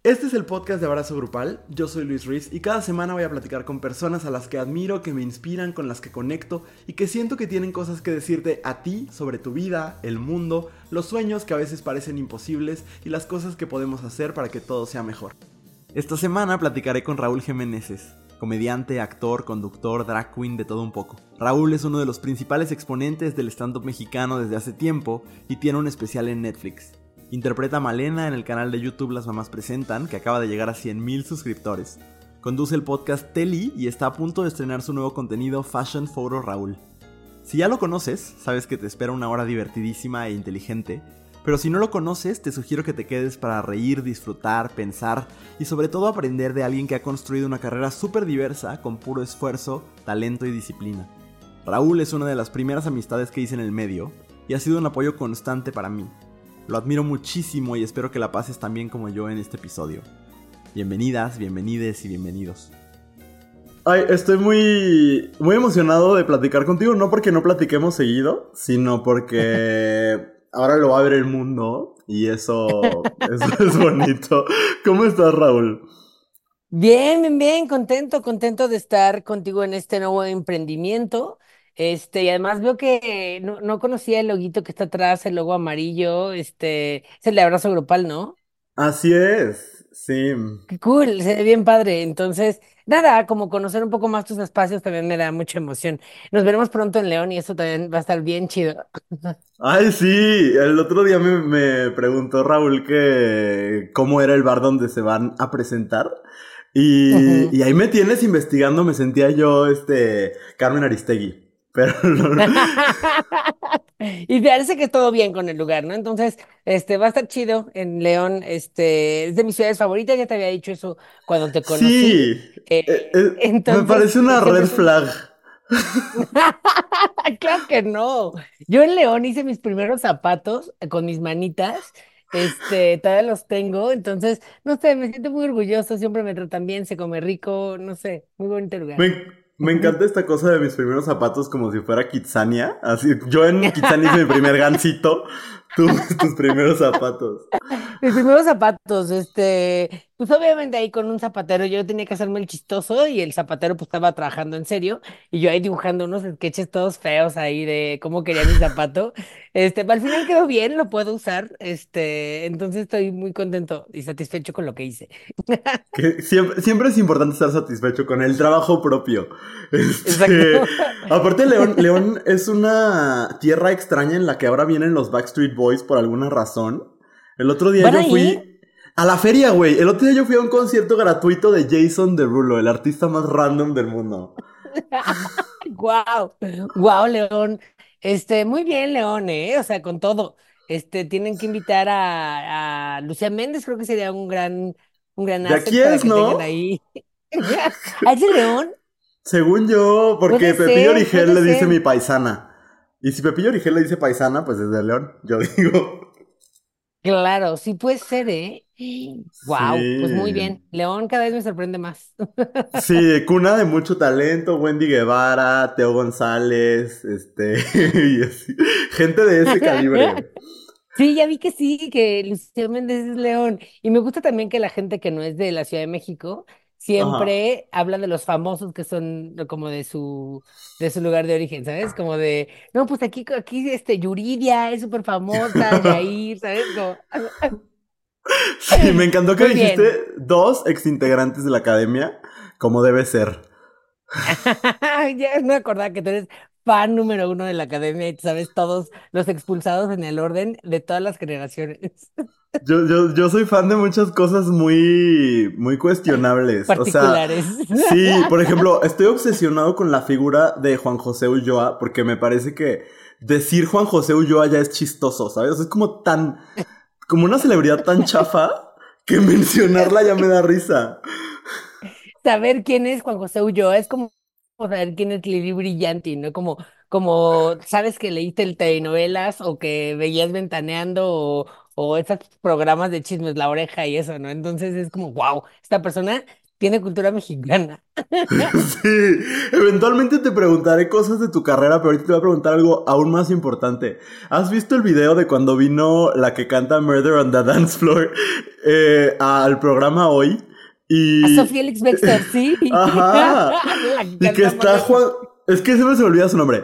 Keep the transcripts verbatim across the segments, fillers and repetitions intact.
Este es el podcast de Abrazo Grupal, yo soy Luis Ruiz y cada semana voy a platicar con personas a las que admiro, que me inspiran, con las que conecto y que siento que tienen cosas que decirte a ti sobre tu vida, el mundo, los sueños que a veces parecen imposibles y las cosas que podemos hacer para que todo sea mejor. Esta semana platicaré con Raúl Jiménez, comediante, actor, conductor, drag queen, de todo un poco. Raúl es uno de los principales exponentes del stand-up mexicano desde hace tiempo y tiene un especial en Netflix. Interpreta a Malena en el canal de YouTube Las Mamás Presentan, que acaba de llegar a cien mil suscriptores. Conduce el podcast Teli y está a punto de estrenar su nuevo contenido Fashion Photo Raúl. Si ya lo conoces, sabes que te espera una hora divertidísima e inteligente, pero si no lo conoces, te sugiero que te quedes para reír, disfrutar, pensar y sobre todo aprender de alguien que ha construido una carrera súper diversa con puro esfuerzo, talento y disciplina. Raúl es una de las primeras amistades que hice en el medio y ha sido un apoyo constante para mí. Lo admiro muchísimo y espero que la pases tan bien como yo en este episodio. Bienvenidas, bienvenides y bienvenidos. Ay, estoy muy, muy emocionado de platicar contigo, no porque no platiquemos seguido, sino porque ahora lo va a ver el mundo y eso, eso es bonito. ¿Cómo estás, Raúl? Bien, bien, bien, contento, contento de estar contigo en este nuevo emprendimiento. Este, y además veo que no, no conocía el loguito que está atrás, el logo amarillo, este, es el de abrazo grupal, ¿no? Así es, sí. Qué cool, se ve bien padre. Entonces, nada, como conocer un poco más tus espacios también me da mucha emoción. Nos veremos pronto en León y eso también va a estar bien chido. Ay, sí, el otro día me, me preguntó Raúl que cómo era el bar donde se van a presentar. Y, Ujú. y ahí me tienes investigando, me sentía yo, este, Carmen Aristegui. Pero no, Y parece que todo bien con el lugar, ¿no? Entonces, este, va a estar chido en León, este, es de mis ciudades favoritas, ya te había dicho eso cuando te conocí. sí, eh, Eh, eh, me entonces, parece eh, una siempre red es un... flag. Claro que no. Yo en León hice mis primeros zapatos eh, con mis manitas, este, todavía los tengo, entonces, no sé, me siento muy orgulloso, siempre me tratan bien, se come rico, no sé, muy bonito lugar. Me, me encanta esta cosa de mis primeros zapatos como si fuera Kitsania. Así, yo en Kitsania hice mi primer gancito, tú tus primeros zapatos. Mis primeros zapatos, este, pues obviamente ahí con un zapatero yo tenía que hacerme el chistoso y el zapatero pues estaba trabajando en serio y yo ahí dibujando unos sketches todos feos ahí de cómo quería mi zapato. Este, al final quedó bien, lo puedo usar, este, entonces estoy muy contento y satisfecho con lo que hice. Que siempre, siempre es importante estar satisfecho con el trabajo propio. Este, Exacto. aparte León, León es una tierra extraña en la que ahora vienen los Backstreet Boys por alguna razón. El otro día ¿Van yo ahí? fui a la feria, güey. El otro día yo fui a un concierto gratuito de Jason Derulo, el artista más random del mundo. Wow, wow, León. Este, muy bien, León, ¿eh? O sea, con todo. Este, tienen que invitar a, a Lucía Méndez, creo que sería un gran, un gran De aquí asset para es, que tengan ¿no? ahí. ¿Ah, es de León? Según yo, porque Puede Pepillo ser, Origel puede le dice mi ser. paisana. Y si Pepillo Origel le dice paisana, pues es de León, yo digo. Claro, sí puede ser, ¿eh? Wow, pues muy Sí. bien. León cada vez me sorprende más. Sí, cuna de mucho talento, Wendy Guevara, Teo González, este, y así. Gente de ese calibre. Sí, ya vi que sí, que Lucía Méndez es León. Y me gusta también que la gente que no es de la Ciudad de México Ajá. siempre habla de los famosos que son como de su, de su lugar de origen, ¿sabes? Como de, no, pues aquí, aquí este, Yuridia es súper famosa, Yair, ¿sabes? Como, Sí, me encantó que muy bien. dijiste dos exintegrantes de la academia, como debe ser. Ya me acordaba que tú eres fan número uno de la academia y tú sabes todos los expulsados en el orden de todas las generaciones Yo, yo, yo soy fan de muchas cosas muy, muy cuestionables. O sea, particulares. sí, por ejemplo, estoy obsesionado con la figura de Juan José Ulloa porque me parece que decir Juan José Ulloa ya es chistoso, ¿sabes? O sea, es como tan, como una celebridad tan chafa que mencionarla ya me da risa. Saber quién es Juan José Ulloa es como saber quién es Lili Brillanti, ¿no? Como, como sabes que leíste el telenovelas o que veías Ventaneando o, o esos programas de chismes, La Oreja y eso, ¿no? Entonces es como, wow, esta persona tiene cultura mexicana. Sí, eventualmente te preguntaré cosas de tu carrera, pero ahorita te voy a preguntar algo aún más importante. ¿Has visto el video de cuando vino la que canta Murder on the Dance Floor eh, al programa hoy? A Y... Sofía Alex Bextor, sí. Ajá. La que Y que canta está Murder. Juan... Es que se me se me olvida su nombre.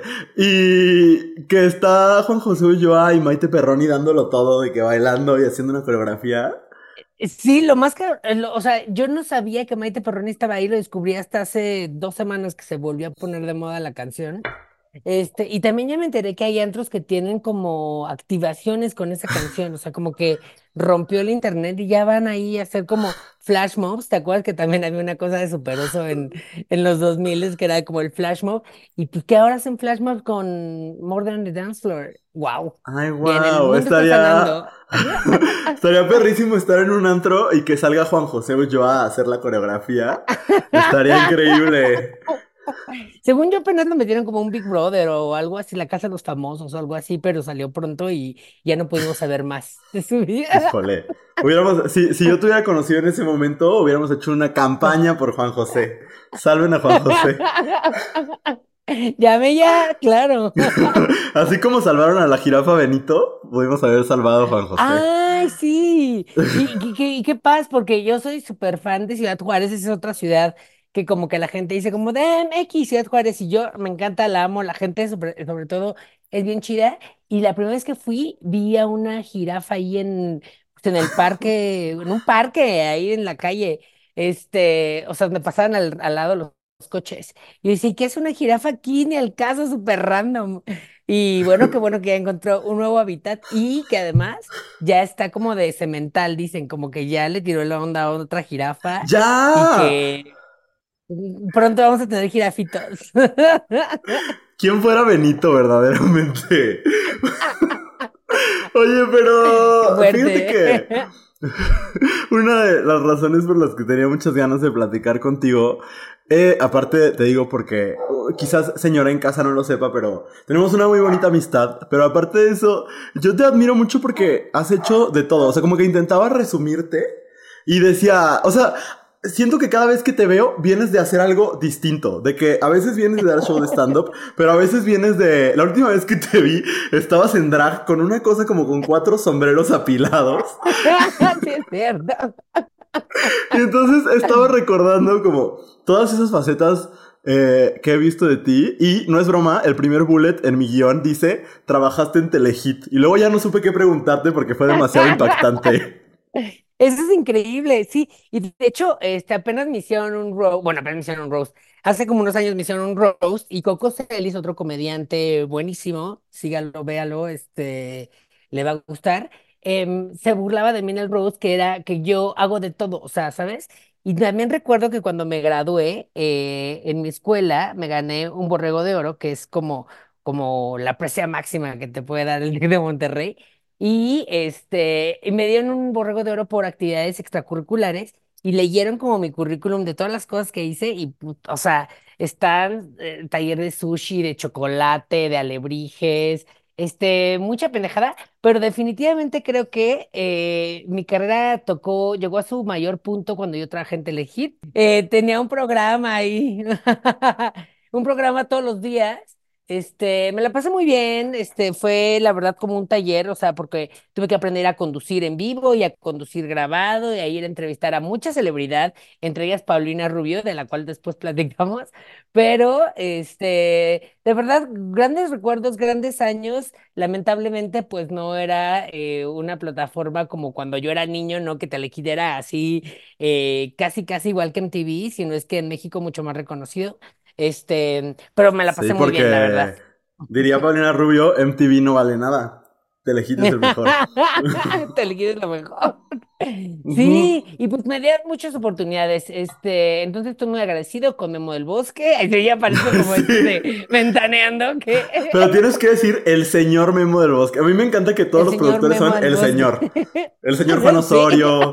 Y que está Juan José Ulloa y Maite Perroni dándolo todo, de que bailando y haciendo una coreografía. Sí, lo más que, eh, lo- o sea, yo no sabía que Maite Perroni estaba ahí, lo descubrí hasta hace dos semanas que se volvió a poner de moda la canción. Este, y también ya me enteré que hay antros que tienen como activaciones con esa canción, o sea, como que rompió el internet y ya van ahí a hacer como flash mobs. ¿Te acuerdas que también había una cosa de superoso en, en los dos mil que era como el flash mob? Y pues que ahora hacen flash mobs con More Than the Dance Floor. ¡Wow! Ay, Bien, el wow, mundo está estaría... sanando. Estaría perrísimo estar en un antro y que salga Juan José Ulloa a hacer la coreografía. Estaría increíble. Según yo, apenas lo metieron como un Big Brother o algo así, la Casa de los Famosos o algo así, pero salió pronto y ya no pudimos saber más de su vida. Híjole. Hubiéramos, si, si yo te hubiera conocido en ese momento, hubiéramos hecho una campaña por Juan José. Salven a Juan José. Llame ya, claro. Así como salvaron a la jirafa Benito, pudimos haber salvado a Juan José. Ay, sí. Y, y, qué y qué paz, porque yo soy súper fan de Ciudad Juárez, esa es otra ciudad que como que la gente dice como de "Ah, X Ciudad Juárez", y yo me encanta, la amo, la gente sobre, sobre todo es bien chida. Y la primera vez que fui, vi a una jirafa ahí en, pues, en el parque, en un parque ahí en la calle, este, o sea, me pasaban al, al lado los, los coches. Y yo decía, ¿qué es una jirafa aquí? Ni al caso, súper random. Y bueno, qué bueno que ya encontró un nuevo hábitat y que además ya está como de cemental, dicen, como que ya le tiró la onda a otra jirafa y ¡Ya! que mm, pronto vamos a tener jirafitos. ¿Quién fuera Benito verdaderamente? Oye, Qué pero fíjate que fuerte. una de las razones por las que tenía muchas ganas de platicar contigo, eh, aparte te digo porque uh, quizás señora en casa no lo sepa, pero tenemos una muy bonita amistad, pero aparte de eso, yo te admiro mucho porque has hecho de todo, o sea, como que intentaba resumirte y decía, o sea, siento que cada vez que te veo vienes de hacer algo distinto, de que a veces vienes de dar show de stand-up, pero a veces vienes de... La última vez que te vi estabas en drag con una cosa como con cuatro sombreros apilados. Sí, es cierto. Y entonces estaba recordando como todas esas facetas eh, que he visto de ti. Y no es broma, el primer bullet en mi guión dice, trabajaste en Telehit. Y luego ya no supe qué preguntarte porque fue demasiado impactante. Eso es increíble, sí. Y de hecho, este, apenas me hicieron un roast, bueno, apenas me hicieron un roast. Hace como unos años me hicieron un roast y Coco Celis, otro comediante buenísimo, sígalo, véalo, este, le va a gustar. Em, se burlaba de mí en el roast que era que yo hago de todo, o sea, ¿sabes? Y también recuerdo que cuando me gradué eh, en mi escuela me gané un borrego de oro, que es como, como la presea máxima que te puede dar el T E C de Monterrey. Y este, y me dieron un borrego de oro por actividades extracurriculares y leyeron como mi currículum de todas las cosas que hice y, put- o sea, están eh, taller de sushi, de chocolate, de alebrijes, este, mucha pendejada, pero definitivamente creo que eh, mi carrera tocó, llegó a su mayor punto cuando yo trabajé en Telehit. Eh, tenía un programa ahí, un programa todos los días. Este, me la pasé muy bien, este, fue la verdad como un taller, o sea, porque tuve que aprender a conducir en vivo y a conducir grabado y a ir a entrevistar a mucha celebridad, entre ellas Paulina Rubio, de la cual después platicamos, pero, este, de verdad, grandes recuerdos, grandes años, lamentablemente, pues no era eh, una plataforma como cuando yo era niño, ¿no? Que Telehit era así, eh, casi, casi igual que M T V, sino es que en México mucho más reconocido. Este, pero me la Sí, pasé muy bien, la verdad. porque diría Paulina Rubio, M T V no vale nada. Telehit es el mejor. Te es lo mejor. Ujú. Sí, y pues me dieron muchas oportunidades. Este, entonces estoy muy agradecido con Memo del Bosque. Ay, sí, ya parezco como estos Sí. de Ventaneando, que Pero tienes que decir el señor Memo del Bosque. A mí me encanta que todos el los señor productores Memo son del el Bosque. señor. El señor Juan Sí. Osorio.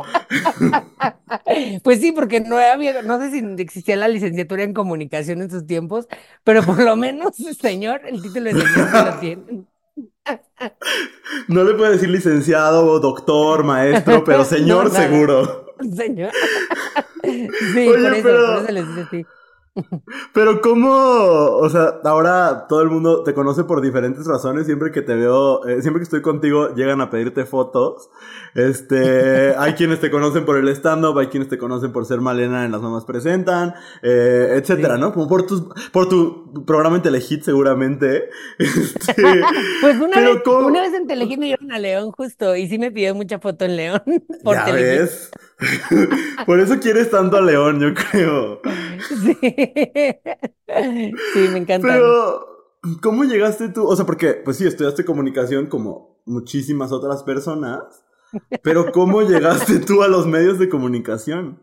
Pues sí, porque no había, no sé si existía la licenciatura en comunicación en sus tiempos, pero por lo menos, señor, el título de señor sí lo tienen. No le puede decir licenciado, doctor, maestro, pero No, señor nada. seguro. Señor. Sí, por Oye, eso, por eso pero les dice así. Pero cómo, o sea, ahora todo el mundo te conoce por diferentes razones. Siempre que te veo, eh, siempre que estoy contigo, llegan a pedirte fotos. Este, hay quienes te conocen por el stand-up, hay quienes te conocen por ser Malena en Las Mamás Presentan, eh, etcétera, Sí. ¿no? Como por tus, por tu programa en Telehit seguramente. Este, Pues una vez, pero una cómo, vez en Telehit me llevaron a León justo y sí me pidió mucha foto en León por ya Telehit. ves. Por eso quieres tanto a León, yo creo. Sí. Sí, me encantan. Pero, ¿cómo llegaste tú? O sea, porque, pues sí, estudiaste comunicación como muchísimas otras personas, pero ¿cómo llegaste tú a los medios de comunicación?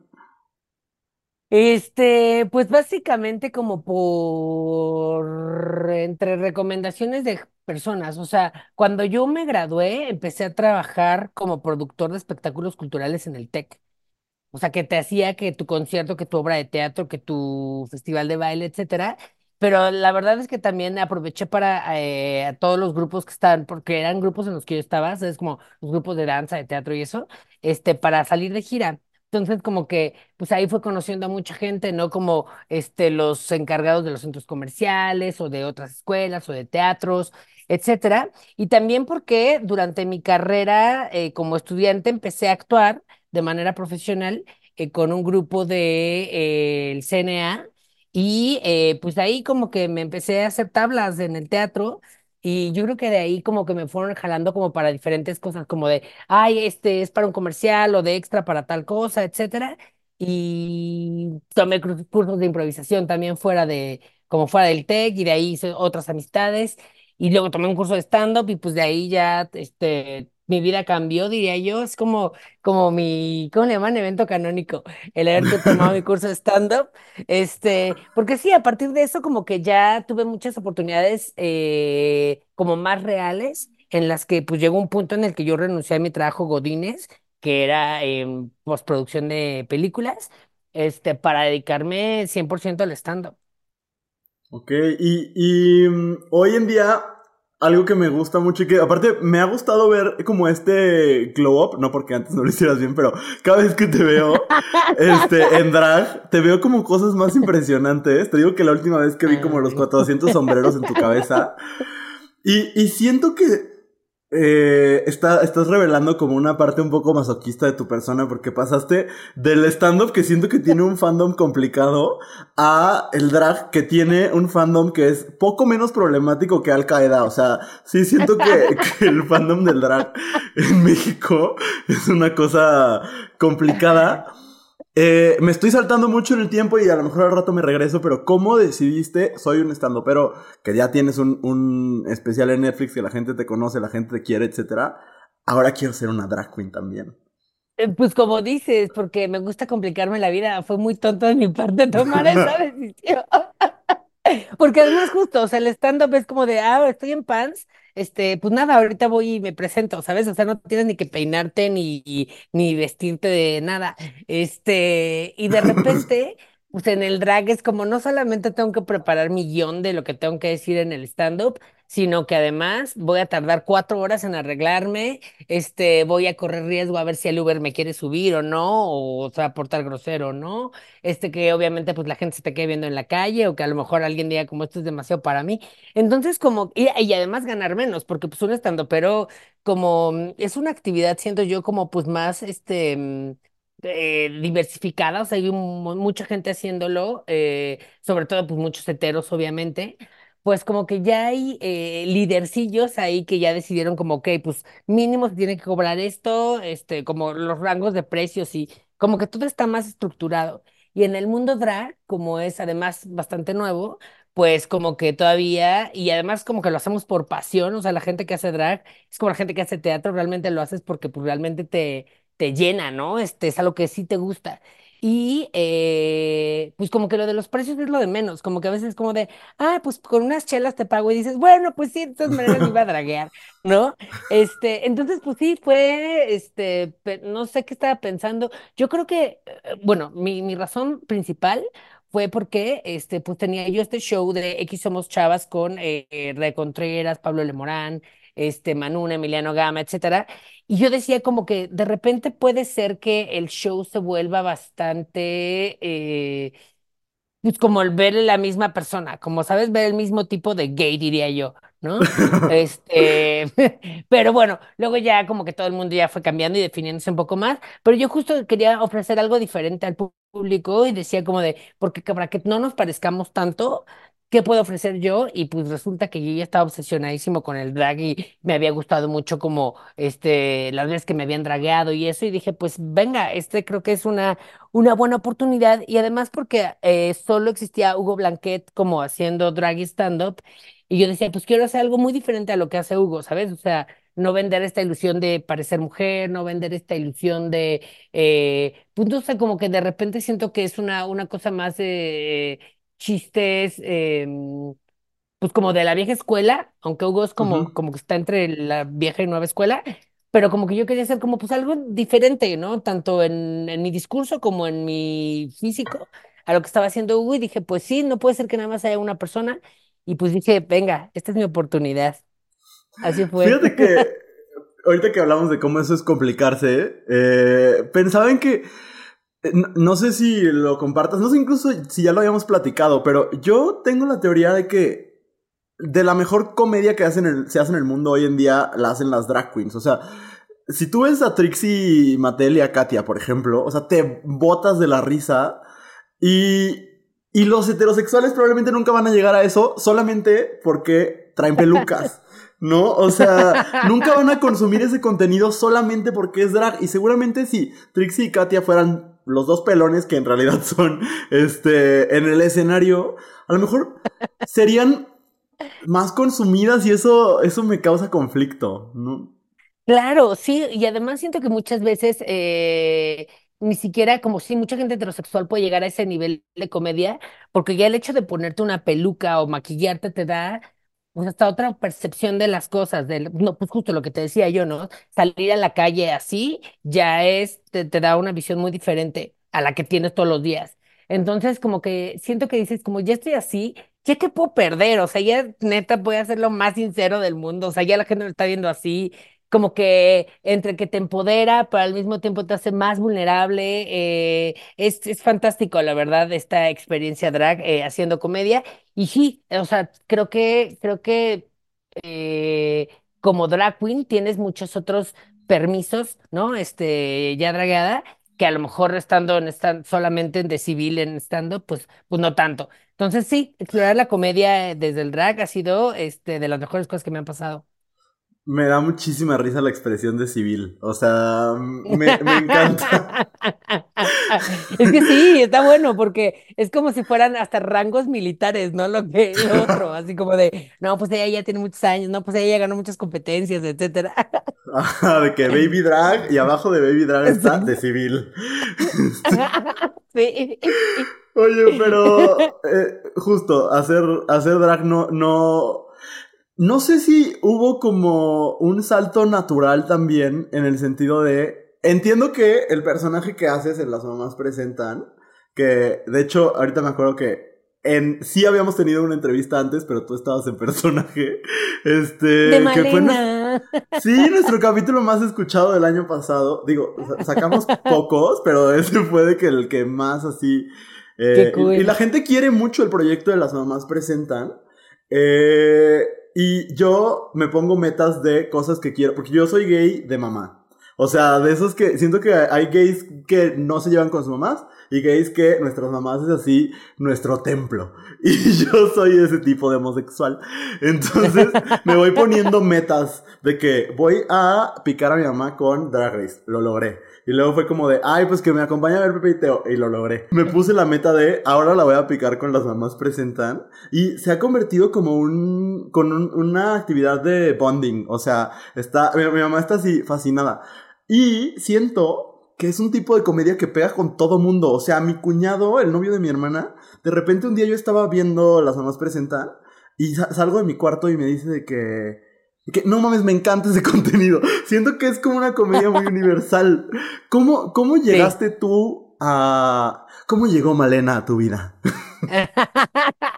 Este, pues básicamente como por entre recomendaciones de personas, o sea, cuando yo me gradué, empecé a trabajar como productor de espectáculos culturales en el TEC. O sea, que te hacía que tu concierto, que tu obra de teatro, que tu festival de baile, etcétera. Pero la verdad es que también aproveché para eh, a todos los grupos que estaban, porque eran grupos en los que yo estaba, es como los grupos de danza, de teatro y eso, este, para salir de gira. Entonces, como que, pues ahí fue conociendo a mucha gente, ¿no? Como este, los encargados de los centros comerciales o de otras escuelas o de teatros, etcétera. Y también porque durante mi carrera eh, como estudiante empecé a actuar de manera profesional eh, con un grupo de eh, el C N A y eh, pues ahí como que me empecé a hacer tablas en el teatro y yo creo que de ahí como que me fueron jalando como para diferentes cosas, como de, ay, este es para un comercial o de extra para tal cosa, etcétera. Y tomé cru- cursos de improvisación también fuera de, como fuera del TEC y de ahí hice otras amistades. Y luego tomé un curso de stand-up y pues de ahí ya, este, mi vida cambió, diría yo. Es como como mi, ¿cómo le llaman? Evento canónico, el haber to- tomado mi curso de stand-up, este, porque sí, a partir de eso como que ya tuve muchas oportunidades eh, como más reales, en las que pues llegó un punto en el que yo renuncié a mi trabajo Godínez, que era en postproducción de películas, este, para dedicarme cien por ciento al stand-up. Ok, y, y mm, hoy en día algo que me gusta mucho y que aparte me ha gustado ver como este glow up, no porque antes no lo hicieras bien, pero cada vez que te veo este, en drag, te veo como cosas más impresionantes. Te digo que la última vez que vi como los Ay. cuatrocientos sombreros en tu cabeza, y, y siento que eh, está, estás revelando como una parte un poco masoquista de tu persona porque pasaste del stand-up que siento que tiene un fandom complicado a el drag que tiene un fandom que es poco menos problemático que Al Qaeda. O sea, sí siento que, que el fandom del drag en México es una cosa complicada. Eh, me estoy saltando mucho en el tiempo y a lo mejor al rato me regreso, pero ¿cómo decidiste? Soy un estandopero que ya tienes un, un especial en Netflix que la gente te conoce, la gente te quiere, etcétera. Ahora quiero ser una drag queen también. Eh, Pues como dices, porque me gusta complicarme la vida, fue muy tonto de mi parte tomar esa decisión. Porque además justo, o sea, el stand-up es como de, ah, estoy en pants, este, pues nada, ahorita voy y me presento, ¿sabes? O sea, no tienes ni que peinarte ni, ni vestirte de nada. Este, y de repente, pues en el drag es como no solamente tengo que preparar mi guión de lo que tengo que decir en el stand-up, sino que además voy a tardar cuatro horas en arreglarme, este, voy a correr riesgo a ver si el Uber me quiere subir o no, o se va a portar grosero o no, este que obviamente pues la gente se te quede viendo en la calle o que a lo mejor alguien diga como esto es demasiado para mí. Entonces como, y, y además ganar menos, porque pues uno estando, pero como mm, es una actividad, siento yo, como pues más, este... mm, eh, diversificada, o sea, hay un- mucha gente haciéndolo, eh, sobre todo pues muchos heteros, obviamente, pues como que ya hay eh, lidercillos ahí que ya decidieron como, ok, pues mínimo se tiene que cobrar esto, este, como los rangos de precios y como que todo está más estructurado. Y en el mundo drag, como es además bastante nuevo, pues como que todavía, y además como que lo hacemos por pasión, o sea, la gente que hace drag es como la gente que hace teatro, realmente lo haces porque pues realmente te, te llena, ¿no? Este es algo que sí te gusta. Y eh, pues como que lo de los precios es lo de menos, como que a veces es como de, ah, pues con unas chelas te pago y dices, bueno, pues sí, de todas maneras me iba a draguear, ¿no? Este, entonces, pues sí, fue, este, pe- no sé qué estaba pensando. Yo creo que, eh, bueno, mi, mi razón principal fue porque, este, pues tenía yo este show de X Somos Chavas con eh, eh, Ray Contreras, Pablo Lemorán, este Manuna, Emiliano Gama, etcétera. Y yo decía como que de repente puede ser que el show se vuelva bastante eh, pues como el ver la misma persona, como sabes, ver el mismo tipo de gay, diría yo, ¿no? Este, pero bueno, luego ya como que todo el mundo ya fue cambiando y definiéndose un poco más, pero yo justo quería ofrecer algo diferente al pu- público y decía como de, porque para que no nos parezcamos tanto, ¿qué puedo ofrecer yo? Y pues resulta que yo ya estaba obsesionadísimo con el drag y me había gustado mucho como, este, las veces que me habían dragueado y eso, y dije, pues venga, este creo que es una una buena oportunidad y además porque eh, solo existía Hugo Blanquet como haciendo drag y stand-up y yo decía, pues quiero hacer algo muy diferente a lo que hace Hugo, ¿sabes? O sea, no vender esta ilusión de parecer mujer, no vender esta ilusión de, eh, pues no sé, como que de repente siento que es una, una cosa más de chistes, em, pues como de la vieja escuela, aunque Hugo es como, Ujú. como que está entre la vieja y nueva escuela, pero como que yo quería hacer como pues algo diferente, ¿no? Tanto en, en mi discurso como en mi físico, a lo que estaba haciendo Hugo, y dije, pues sí, no puede ser que nada más haya una persona, y pues dije, venga, esta es mi oportunidad. Así fue. Fíjate que ahorita que hablamos de cómo eso es complicarse, eh, pensaba en que, eh, no, no sé si lo compartas, no sé incluso si ya lo habíamos platicado, pero yo tengo la teoría de que de la mejor comedia que hacen el- se hace en el mundo hoy en día la hacen las drag queens. O sea, si tú ves a Trixie Mattel y a Katia, por ejemplo, o sea, te botas de la risa y, y los heterosexuales probablemente nunca van a llegar a eso solamente porque traen pelucas, ¿no? O sea, nunca van a consumir ese contenido solamente porque es drag. Y seguramente si Trixie y Katia fueran los dos pelones que en realidad son este, en el escenario, a lo mejor serían más consumidas y eso, eso me causa conflicto, ¿no? Claro, sí, y además siento que muchas veces eh, ni siquiera como si mucha gente heterosexual puede llegar a ese nivel de comedia, porque ya el hecho de ponerte una peluca o maquillarte te da pues hasta otra percepción de las cosas, del, no, pues justo lo que te decía yo, ¿no? Salir a la calle así ya es, te, te da una visión muy diferente a la que tienes todos los días. Entonces, como que siento que dices, como ya estoy así, ¿ya qué puedo perder? O sea, ya neta voy a ser lo más sincero del mundo, o sea, ya la gente me está viendo así como que entre que te empodera, pero al mismo tiempo te hace más vulnerable. eh, es, es fantástico, la verdad, esta experiencia drag eh, haciendo comedia. Y sí, o sea, creo que, creo que eh, como drag queen tienes muchos otros permisos, ¿no? Este, ya dragueada, que a lo mejor estando en stand, solamente en de civil en stand pues, pues no tanto. Entonces sí, explorar la comedia desde el drag ha sido este, de las mejores cosas que me han pasado. Me da muchísima risa la expresión de civil. O sea, me, me encanta. Es que sí, está bueno porque es como si fueran hasta rangos militares, ¿no? Lo que lo otro, así como de, no, pues ella ya tiene muchos años, no, pues ella ya ganó muchas competencias, etcétera. Ajá, de que Baby Drag y abajo de Baby Drag está de Exacto. civil. Sí. Oye, pero eh, justo, hacer, hacer drag no, no. No sé si hubo como un salto natural también en el sentido de. Entiendo que el personaje que haces en Las Mamás Presentan, que de hecho ahorita me acuerdo que en sí habíamos tenido una entrevista antes, pero tú estabas en personaje. De Este, que fue nues- Malena. sí, nuestro capítulo más escuchado del año pasado. Digo, sa- sacamos pocos, pero ese fue de que el que más así. Qué eh, y, y la cool. gente quiere mucho el proyecto de Las Mamás Presentan. Eh, y yo me pongo metas de cosas que quiero, porque yo soy gay de mamá. O sea, de esos que siento que hay gays que no se llevan con sus mamás y gays que nuestras mamás es así nuestro templo. Y yo soy ese tipo de homosexual. Entonces me voy poniendo metas de que voy a picar a mi mamá con Drag Race. Lo logré. Y luego fue como de, ay, pues que me acompañe a ver Pepe y Teo. Y lo logré. Me puse la meta de, ahora la voy a picar con Las Mamás Presentan. Y se ha convertido como un, con un, una actividad de bonding. O sea, está, mi, mi mamá está así fascinada. Y siento que es un tipo de comedia que pega con todo mundo. O sea, mi cuñado, el novio de mi hermana, de repente un día yo estaba viendo Las Mamás Presentan y sa- salgo de mi cuarto y me dice de que, que no mames, me encanta ese contenido. Siento que es como una comedia muy universal. ¿Cómo, cómo Sí. llegaste tú a... ¿Cómo llegó Malena a tu vida?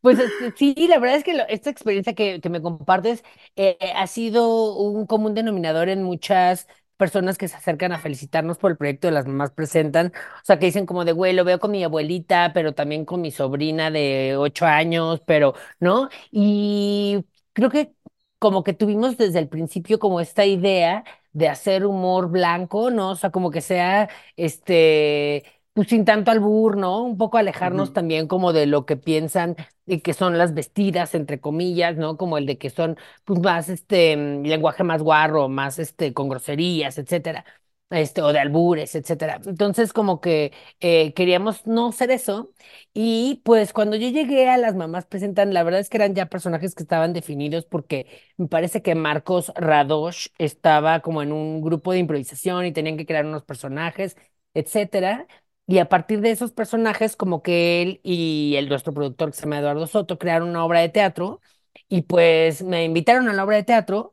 Pues este, sí, la verdad es que lo- esta experiencia que, que me compartes eh, ha sido un común denominador en muchas personas que se acercan a felicitarnos por el proyecto de Las Mamás Presentan. O sea, que dicen como de, güey, lo veo con mi abuelita, pero también con mi sobrina de ocho años, pero, ¿no? Y creo que como que tuvimos desde el principio como esta idea de hacer humor blanco, ¿no? O sea, como que sea, este, pues sin tanto albur, ¿no? Un poco alejarnos Ujú. también como de lo que piensan y que son las vestidas, entre comillas, ¿no? Como el de que son, pues, más, este, mm, lenguaje más guarro, más, este, con groserías, etcétera, este, o de albures, etcétera. Entonces, como que eh, queríamos no ser eso. Y, pues, cuando yo llegué a Las Mamás Presentan, la verdad es que eran ya personajes que estaban definidos porque me parece que Marcos Radosh estaba como en un grupo de improvisación y tenían que crear unos personajes, etcétera. Y a partir de esos personajes, como que él y el nuestro productor, que se llama Eduardo Soto, crearon una obra de teatro. Y pues me invitaron a la obra de teatro.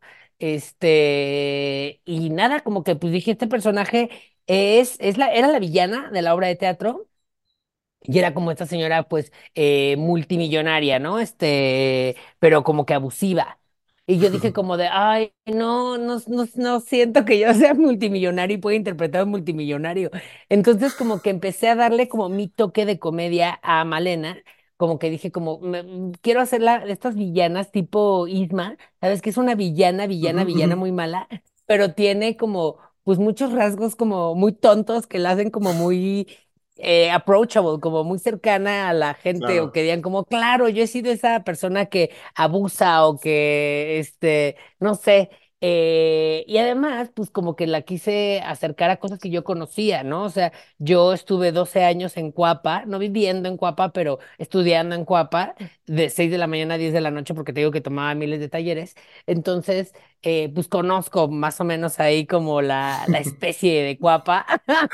Este, y nada, como que pues dije, este personaje es, es la, era la villana de la obra de teatro. Y era como esta señora, pues, eh, multimillonaria, ¿no? Este, pero como que abusiva. Y yo dije como de, ay, no, no, no, no siento que yo sea multimillonario y pueda interpretar a un multimillonario. Entonces como que empecé a darle como mi toque de comedia a Malena, como que dije como, me- mm, quiero hacerla de estas villanas tipo Isma, ¿sabes? Que es una villana, Ujú, villana, ujú. villana muy mala, pero tiene como, pues muchos rasgos como muy tontos que la hacen como muy eh, approachable, como muy cercana a la gente o que Claro. digan como, claro, yo he sido esa persona que abusa o que, este, no sé. Eh, y además, pues como que la quise acercar a cosas que yo conocía, ¿no? O sea, yo estuve doce años en Cuapa, no viviendo en Cuapa, pero estudiando en Cuapa, de seis de la mañana a diez de la noche, porque te digo que tomaba miles de talleres. Entonces, eh, pues conozco más o menos ahí como la, la especie de Cuapa.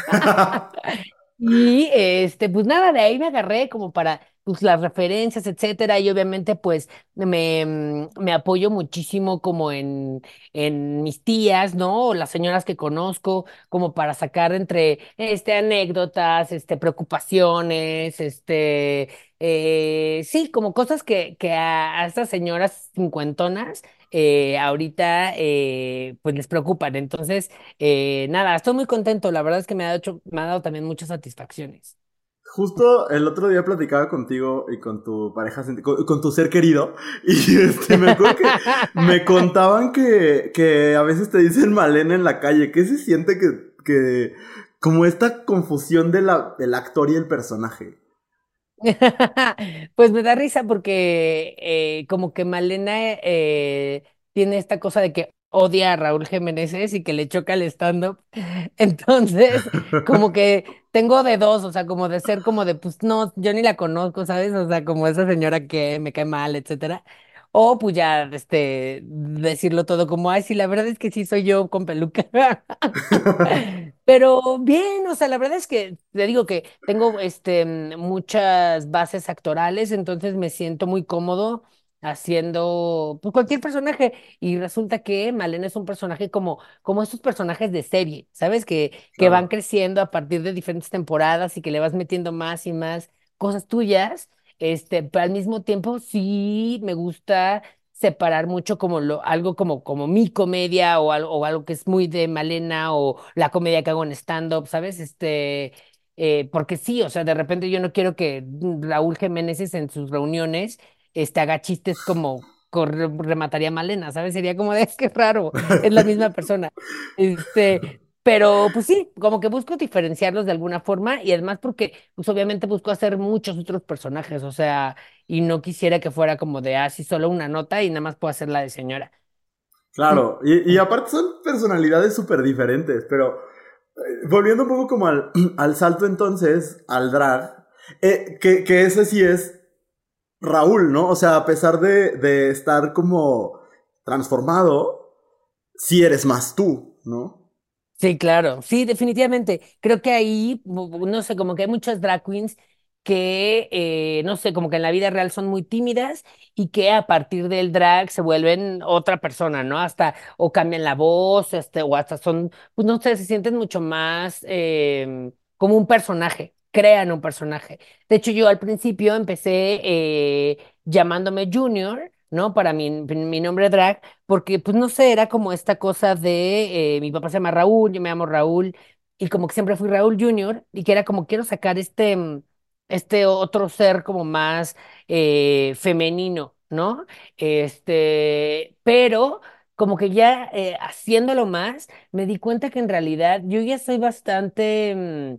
Y este, pues nada, de ahí me agarré como para pues, las referencias, etcétera, y obviamente pues me, mm, me apoyo muchísimo como en, en mis tías, ¿no? O las señoras que conozco, como para sacar entre este anécdotas, este, preocupaciones, este, eh, sí, como cosas que, que a, a estas señoras cincuentonas eh, ahorita eh, pues les preocupan. Entonces, eh, nada, estoy muy contento. La verdad es que me ha hecho, me ha dado también muchas satisfacciones. Justo el otro día platicaba contigo y con tu pareja, senti- con, con tu ser querido, y este, me acuerdo que me contaban que, que a veces te dicen Malena en la calle. ¿Qué se siente que, que como esta confusión de la, del actor y el personaje? Pues me da risa porque eh, como que Malena eh, tiene esta cosa de que odia a Raúl Jiménez y que le choca el stand-up. Entonces, como que tengo de dos, o sea, como de ser como de, pues no, yo ni la conozco, ¿sabes? O sea, como esa señora que me cae mal, etcétera. O pues ya, este, decirlo todo como, ay, sí, la verdad es que sí soy yo con peluca. Pero bien, o sea, la verdad es que te digo que tengo este mm, muchas bases actorales, entonces me siento muy cómodo haciendo pues, cualquier personaje. Y resulta que Malena es un personaje como, como estos personajes de serie, ¿sabes? Que, que van Claro. creciendo a partir de diferentes temporadas y que le vas metiendo más y más cosas tuyas. Este, pero al mismo tiempo sí me gusta separar mucho como lo, algo como, como mi comedia o algo, o algo que es muy de Malena o la comedia que hago en stand-up, ¿sabes? Este, eh, porque sí, o sea, de repente yo no quiero que Raúl Jiménez en sus reuniones este, haga chistes como cor- remataría a Malena, ¿sabes? Sería como de, es que raro, es la misma persona. Este, pero pues sí, como que busco diferenciarlos de alguna forma y además porque pues obviamente busco hacer muchos otros personajes, o sea, y no quisiera que fuera como de, así solo una nota y nada más puedo hacer la de señora. Claro, y, y aparte son personalidades súper diferentes, pero eh, volviendo un poco como al, al salto entonces, al drag, eh, que, que ese sí es Raúl, ¿no? O sea, a pesar de, de estar como transformado, sí eres más tú, ¿no? Sí, claro, sí, definitivamente. Creo que ahí, bu- bu- no sé, como que hay muchas drag queens que, eh, no sé, como que en la vida real son muy tímidas y que a partir del drag se vuelven otra persona, ¿no? Hasta, o cambian la voz, este, o hasta son, pues no sé, se sienten mucho más em, como un personaje. crean un personaje. De hecho, yo al principio empecé eh, llamándome Junior, ¿no? Para mi, mi nombre drag, porque pues no sé, era como esta cosa de eh, mi papá se llama Raúl, yo me llamo Raúl, y como que siempre fui Raúl Junior, y que era como quiero sacar este, mm, este otro ser como más eh, femenino, ¿no? Este, pero como que ya eh, haciéndolo más, me di cuenta que en realidad yo ya soy bastante mm,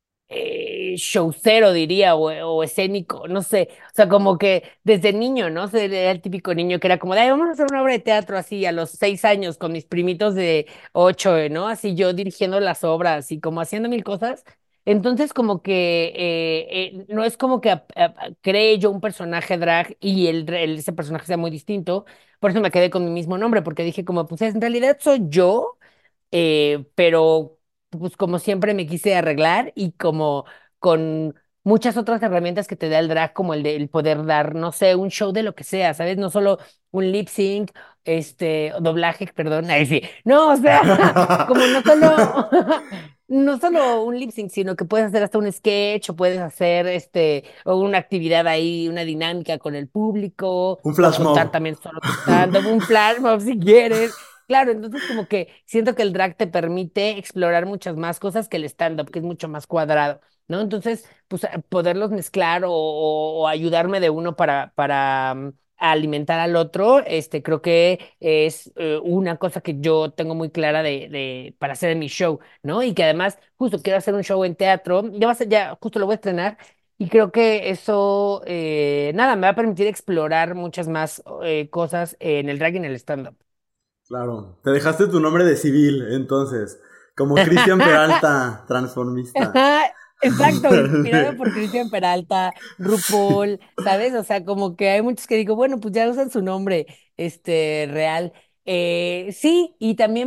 eh, showcero, diría, o, o escénico, no sé. O sea, como que desde niño, ¿no? Se- Era el típico niño que era como de, "Ay, vamos a hacer una obra de teatro así a los seis años con mis primitos de ocho, eh, ¿no? Así yo dirigiendo las obras y como haciendo mil cosas. Entonces, como que eh, eh, no es como que ap- ap- cree yo un personaje drag y el, el- ese personaje sea muy distinto. Por eso me quedé con mi mismo nombre, porque dije como, pues en realidad soy yo eh, pero pues como siempre me quise arreglar y como con muchas otras herramientas que te da el drag, como el de el poder dar, no sé, un show de lo que sea, ¿sabes? No solo un lip sync, este, doblaje, perdón, ahí sí. No, o sea, como no solo, no solo un lip sync, sino que puedes hacer hasta un sketch o puedes hacer este, o una actividad ahí, una dinámica con el público, Un o flash contar mob. también solo tu stand-up, un flash mob si quieres. Claro, entonces como que siento que el drag te permite explorar muchas más cosas que el stand-up, que es mucho más cuadrado, ¿no? Entonces, pues a- poderlos mezclar o, o- o ayudarme de uno para, para mm, alimentar al otro, este, creo que es eh, una cosa que yo tengo muy clara de, de, para hacer en mi show, ¿no? Y que además, justo quiero hacer un show en teatro, ya va a ser, ya justo lo voy a estrenar. Y creo que eso, eh, nada, me va a permitir explorar muchas más eh, cosas en el drag y en el stand-up. Claro. Te dejaste tu nombre de civil, entonces. Como Cristian Peralta, transformista. Ajá, exacto, inspirado por Cristian Peralta, RuPaul, ¿sabes? O sea, como que hay muchos que digo, bueno, pues ya usan su nombre, este, real. Eh, sí, y también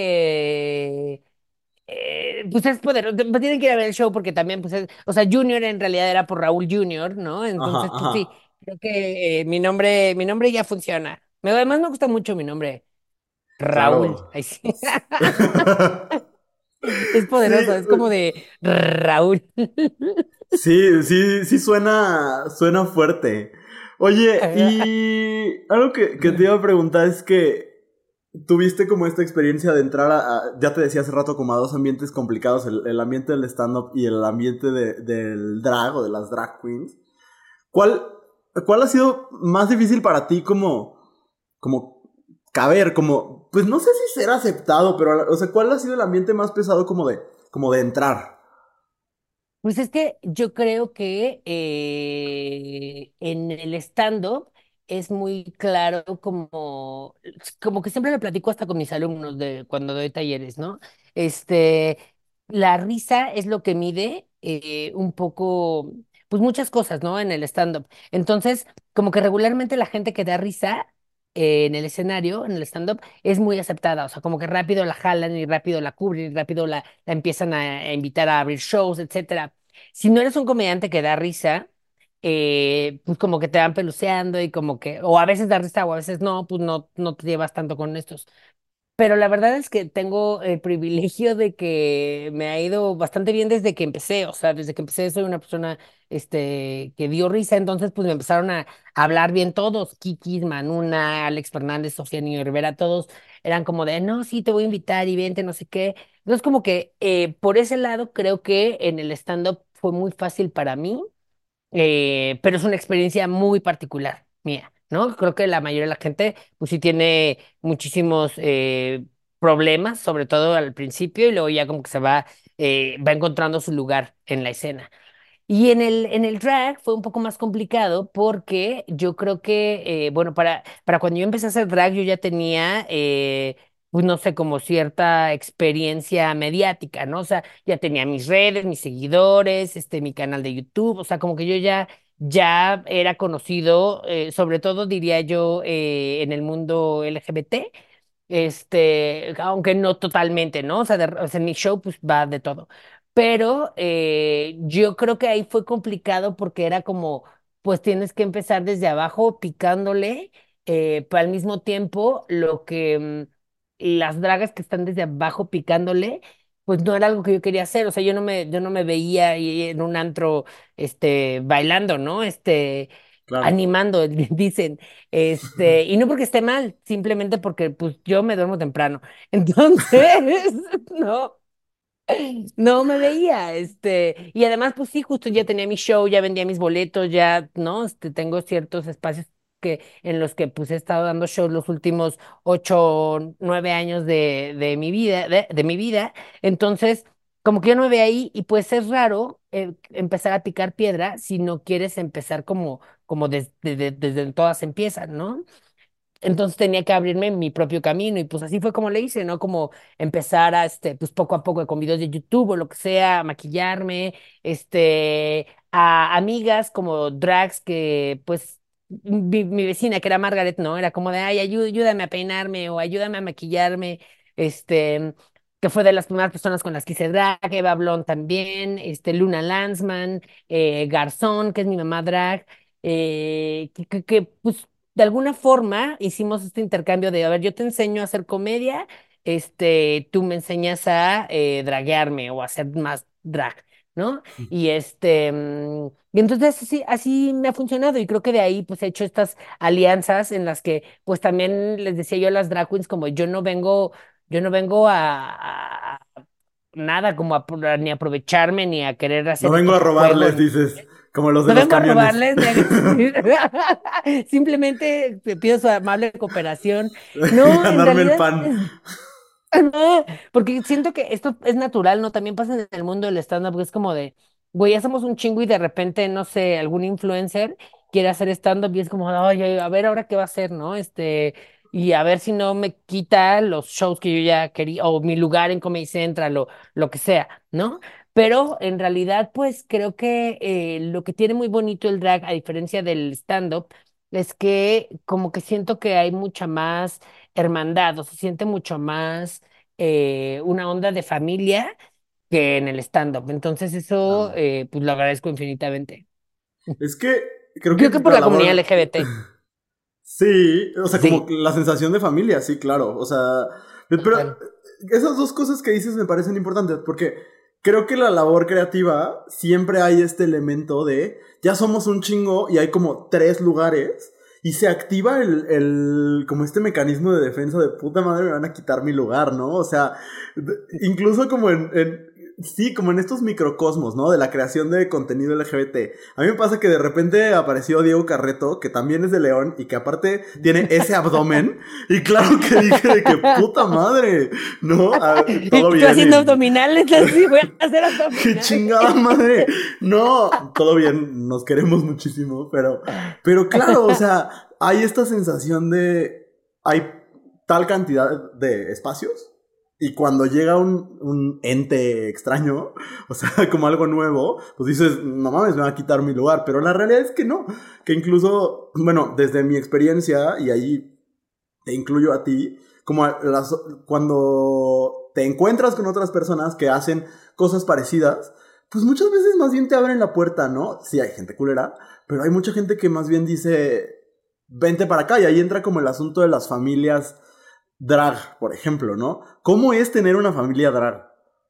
porque, eh, pues es poderoso, pues tienen que ir a ver el show porque también, pues es, o sea, Junior en realidad era por Raúl Junior, ¿no? Ajá, Entonces, pues sí, ajá. creo que eh, mi nombre, mi nombre ya funciona. Me- Además me gusta mucho mi nombre, Raúl. Claro. Ahí sí. Es Sí, poderoso, es como de Raúl. sí, sí, sí suena, suena fuerte. Oye, Ajá. y algo que, que te iba a preguntar es que tuviste como esta experiencia de entrar a, a- ya te decía hace rato, como a dos ambientes complicados, el, el ambiente del stand-up y el ambiente de- del drag o de las drag queens. ¿Cuál, cuál ha sido más difícil para ti como, como caber, como, pues no sé si ser aceptado, pero, o sea, ¿cuál ha sido el ambiente más pesado como de, como de entrar? Pues es que yo creo que eh, en el stand-up es muy claro como, como que siempre lo platico hasta con mis alumnos de cuando doy talleres, ¿no? Este, la risa es lo que mide eh, un poco, pues muchas cosas, ¿no? En el stand-up. Entonces, como que regularmente la gente que da risa eh, en el escenario, en el stand-up, es muy aceptada, o sea, como que rápido la jalan y rápido la cubren y rápido la, la empiezan a, a invitar a abrir shows, etcétera. Si no eres un comediante que da risa, eh, pues como que te van peluceando y como que, o a veces da risa o a veces no, pues no, no te llevas tanto con estos. Pero la verdad es que tengo el privilegio de que me ha ido bastante bien desde que empecé. O sea, desde que empecé soy una persona este, que dio risa. Entonces, pues me empezaron a, a hablar bien todos. Kikis, Manuna, Alex Fernández, Sofía Niño Rivera, todos eran como de, no, sí, te voy a invitar y vente, no sé qué. Entonces, como que eh, por ese lado creo que en el stand-up fue muy fácil para mí eh, pero es una experiencia muy particular mía, ¿no? Creo que la mayoría de la gente, pues sí tiene muchísimos eh, problemas, sobre todo al principio, y luego ya como que se va, eh, va encontrando su lugar en la escena. Y en el, en el drag fue un poco más complicado porque yo creo que, eh, bueno, para, para cuando yo empecé a hacer drag yo ya tenía, eh, pues no sé, como cierta experiencia mediática, ¿no? O sea, ya tenía mis redes, mis seguidores, este, mi canal de YouTube, o sea, como que yo ya, ya era conocido, eh, sobre todo diría yo, eh, en el mundo L G B T este, aunque no totalmente, ¿no? O sea, de- o sea, en mi show pues va de todo. Pero eh, yo creo que ahí fue complicado porque era como, pues tienes que empezar desde abajo picándole, eh, pero al mismo tiempo lo que mm, las dragas que están desde abajo picándole pues no era algo que yo quería hacer, o sea, yo no me, yo no me veía ahí en un antro, este, bailando, ¿no? Este, Claro. animando, dicen, este, y no porque esté mal, simplemente porque, pues, yo me duermo temprano. Entonces, no. No me veía, este, y además, pues sí, justo ya tenía mi show, ya vendía mis boletos, ya, ¿no? Este, tengo ciertos espacios que, en los que pues he estado dando shows los últimos ocho, nueve años de, de mi vida, de, de mi vida. Entonces, como que yo no me veía ahí, y pues es raro eh, empezar a picar piedra si no quieres empezar como, como des- de- de- desde todas empiezan, ¿no? Entonces tenía que abrirme mi propio camino, y pues así fue como le hice, ¿no? Como empezar a, este, pues poco a poco con videos de YouTube o lo que sea, a maquillarme, este, a amigas como drags que, pues, mi, mi vecina que era Margaret, ¿no? Era como de, ay, ayú- ayúdame a peinarme o ayúdame a maquillarme, este, que fue de las primeras personas con las que hice drag, Eva Blond también, este, Luna Lanzman, eh, Garzón, que es mi mamá drag, eh, que, que, que, pues de alguna forma hicimos este intercambio de, a ver, yo te enseño a hacer comedia, este, tú me enseñas a eh, draguearme o a hacer más drag, ¿no? Y este, mm, y entonces así, así me ha funcionado, y creo que de ahí pues he hecho estas alianzas en las que pues también les decía yo a las drag queens como yo no vengo, yo no vengo a, a- nada como a, pro- ni a aprovecharme ni a querer No hacer vengo esto a por juego. robarles, dices, como los de No los vengo a camiones. robarles, ni a- simplemente te pido su amable cooperación. Y No, en ganarme el realidad pan. es, no, porque siento que esto es natural, ¿no? También pasa en el mundo del stand-up, que es como de, güey, ya somos un chingo y de repente, no sé, algún influencer quiere hacer stand-up y es como, ay, ay, a ver ahora qué va a hacer, ¿no? Este, y a ver si no me quita los shows que yo ya quería, o mi lugar en Comedy Central, o lo que sea, ¿no? Pero en realidad, pues creo que eh, lo que tiene muy bonito el drag, a diferencia del stand-up, es que como que siento que hay mucha más hermandad, o se siente mucho más eh, una onda de familia que en el stand-up. Entonces eso, Claro. eh, pues lo agradezco infinitamente. Es que creo que Creo que por la la comunidad labor. L G B T. Sí, o sea, como Sí, la sensación de familia, sí, claro. O sea, pero total. esas dos cosas que dices me parecen importantes porque creo que la labor creativa siempre hay este elemento de ya somos un chingo y hay como tres lugares y se activa el, el como este mecanismo de defensa de puta madre me van a quitar mi lugar, ¿no? O sea, de- incluso como en, en sí, como en estos microcosmos, ¿no? De la creación de contenido L G B T. A mí me pasa que de repente apareció Diego Carreto, que también es de León y que aparte tiene ese abdomen. Y claro que dije de que puta madre, ¿no? Ah, todo Y tú bien haciendo y... abdominales, así voy a hacer ¡Qué abdominales. chingada madre! No, todo bien, nos queremos muchísimo, pero, pero claro, o sea, hay esta sensación de... Hay tal cantidad de espacios y cuando llega un, un ente extraño, o sea, como algo nuevo, pues dices, no mames, me va a quitar mi lugar. Pero la realidad es que no, que incluso, bueno, desde mi experiencia, y ahí te incluyo a ti, como a las, cuando te encuentras con otras personas que hacen cosas parecidas, pues muchas veces más bien te abren la puerta, ¿no? Sí, hay gente culera, pero hay mucha gente que más bien dice, vente para acá, y ahí entra como el asunto de las familias drag, por ejemplo, ¿no? ¿Cómo es tener una familia drag?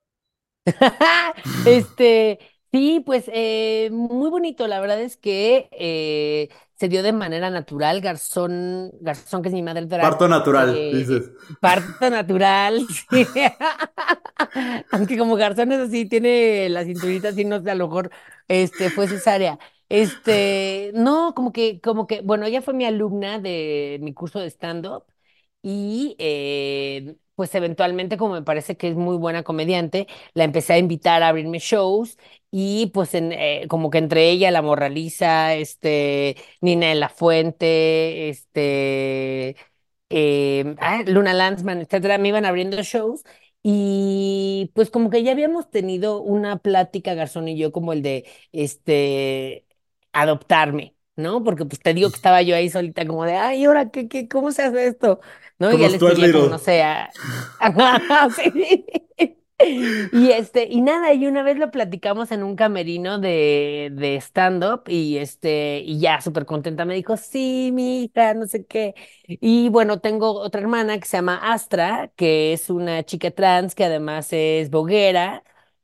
Este, sí, pues eh, muy bonito. La verdad es que eh, se dio de manera natural. Garzón, Garzón, que es mi madre drag, Parto natural, eh, dices. parto natural. Sí. Aunque como Garzón es así, tiene la cinturita así, no sé, a lo mejor este, fue cesárea. Este, no, como que, como que, bueno, ella fue mi alumna de mi curso de stand-up. Y eh, pues eventualmente, como me parece que es muy buena comediante, la empecé a invitar a abrirme shows, y pues en, eh, como que entre ella, La Morraliza, este, Nina de la Fuente, este, eh, ah, Luna Lanzman, etcétera, me iban abriendo shows, y pues como que ya habíamos tenido una plática, Garzón y yo, como el de, este, adoptarme. ¿No? Porque pues te digo que estaba yo ahí solita como de, ay, ¿ahora qué, qué, cómo se hace esto? ¿No? Y Como ya le Stuart escribía como, no Little. sé, a... Ajá, sí. Y este, y nada, y una vez lo platicamos en un camerino de, de stand-up, y este, y ya súper contenta me dijo, sí, mi hija, no sé qué. Y bueno, tengo otra hermana que se llama Astra, que es una chica trans que además es bloguera.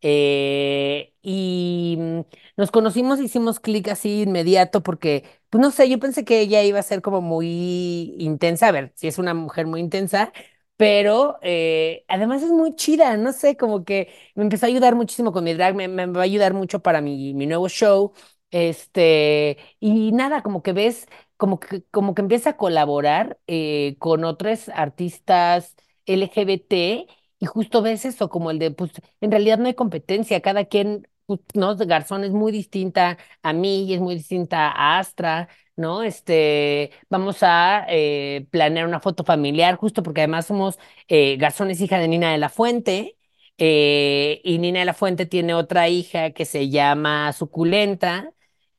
eh, y mm, nos conocimos, hicimos clic así inmediato porque, pues no sé, yo pensé que ella iba a ser como muy intensa. A ver, si es una mujer muy intensa, pero eh, además es muy chida, no sé, como que me empezó a ayudar muchísimo con mi drag, me, me va a ayudar mucho para mi, mi nuevo show, este, y nada, como que ves, como que, como que empieza a colaborar eh, con otros artistas L G B T, y justo ves eso, como el de, pues, en realidad no hay competencia, cada quien, pues, ¿no? Garzón es muy distinta a mí y es muy distinta a Astra. ¿No? Este, vamos a eh, planear una foto familiar, justo porque además somos, eh, Garzón es hija de Nina de la Fuente, eh, y Nina de la Fuente tiene otra hija que se llama Suculenta,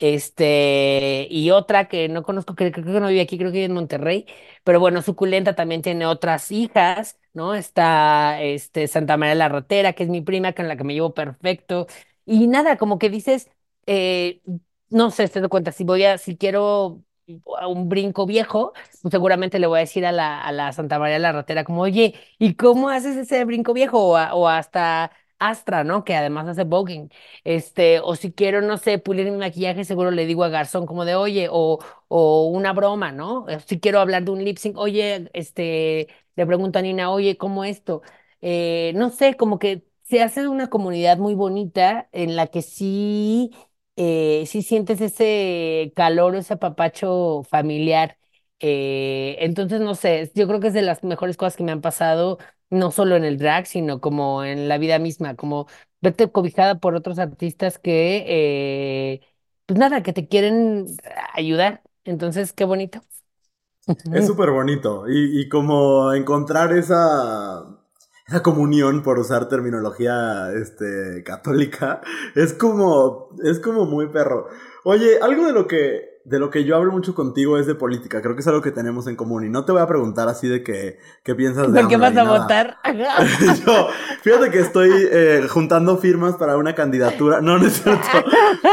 este, y otra que no conozco, que creo que no vive aquí, creo que vive en Monterrey, pero bueno, Suculenta también tiene otras hijas, ¿no? Está, este, Santa María la Ratera, que es mi prima, con la que me llevo perfecto, y nada, como que dices, eh, no sé, te das cuenta, si voy a, si quiero a un brinco viejo, pues seguramente le voy a decir a la, a la Santa María la Ratera como, oye, ¿y cómo haces ese brinco viejo? O, a- o hasta Astra, ¿no? Que además hace voguing. Este, o si quiero, no sé, pulir mi maquillaje, seguro le digo a Garzón como de, oye, o, o una broma, ¿no? Eh, Si quiero hablar de un lip sync, oye, este, le pregunto a Nina, oye, ¿cómo esto? Eh, no sé, como que se hace una comunidad muy bonita en la que sí, eh, sí sientes ese calor, ese apapacho familiar. Eh, entonces, no sé, yo creo que es de las mejores cosas que me han pasado, no solo en el drag, sino como en la vida misma, como verte cobijada por otros artistas que, eh, pues nada, que te quieren ayudar. Entonces, qué bonito. Es súper bonito y, y como encontrar esa, esa comunión, por usar terminología este, católica, es como, es como muy perro. Oye, algo de lo que, de lo que yo hablo mucho contigo es de política, creo que es algo que tenemos en común y no te voy a preguntar así de que, qué piensas de ¿Por qué AMLO vas ni a nada. votar? Yo, fíjate que estoy eh, juntando firmas para una candidatura. No, no es cierto.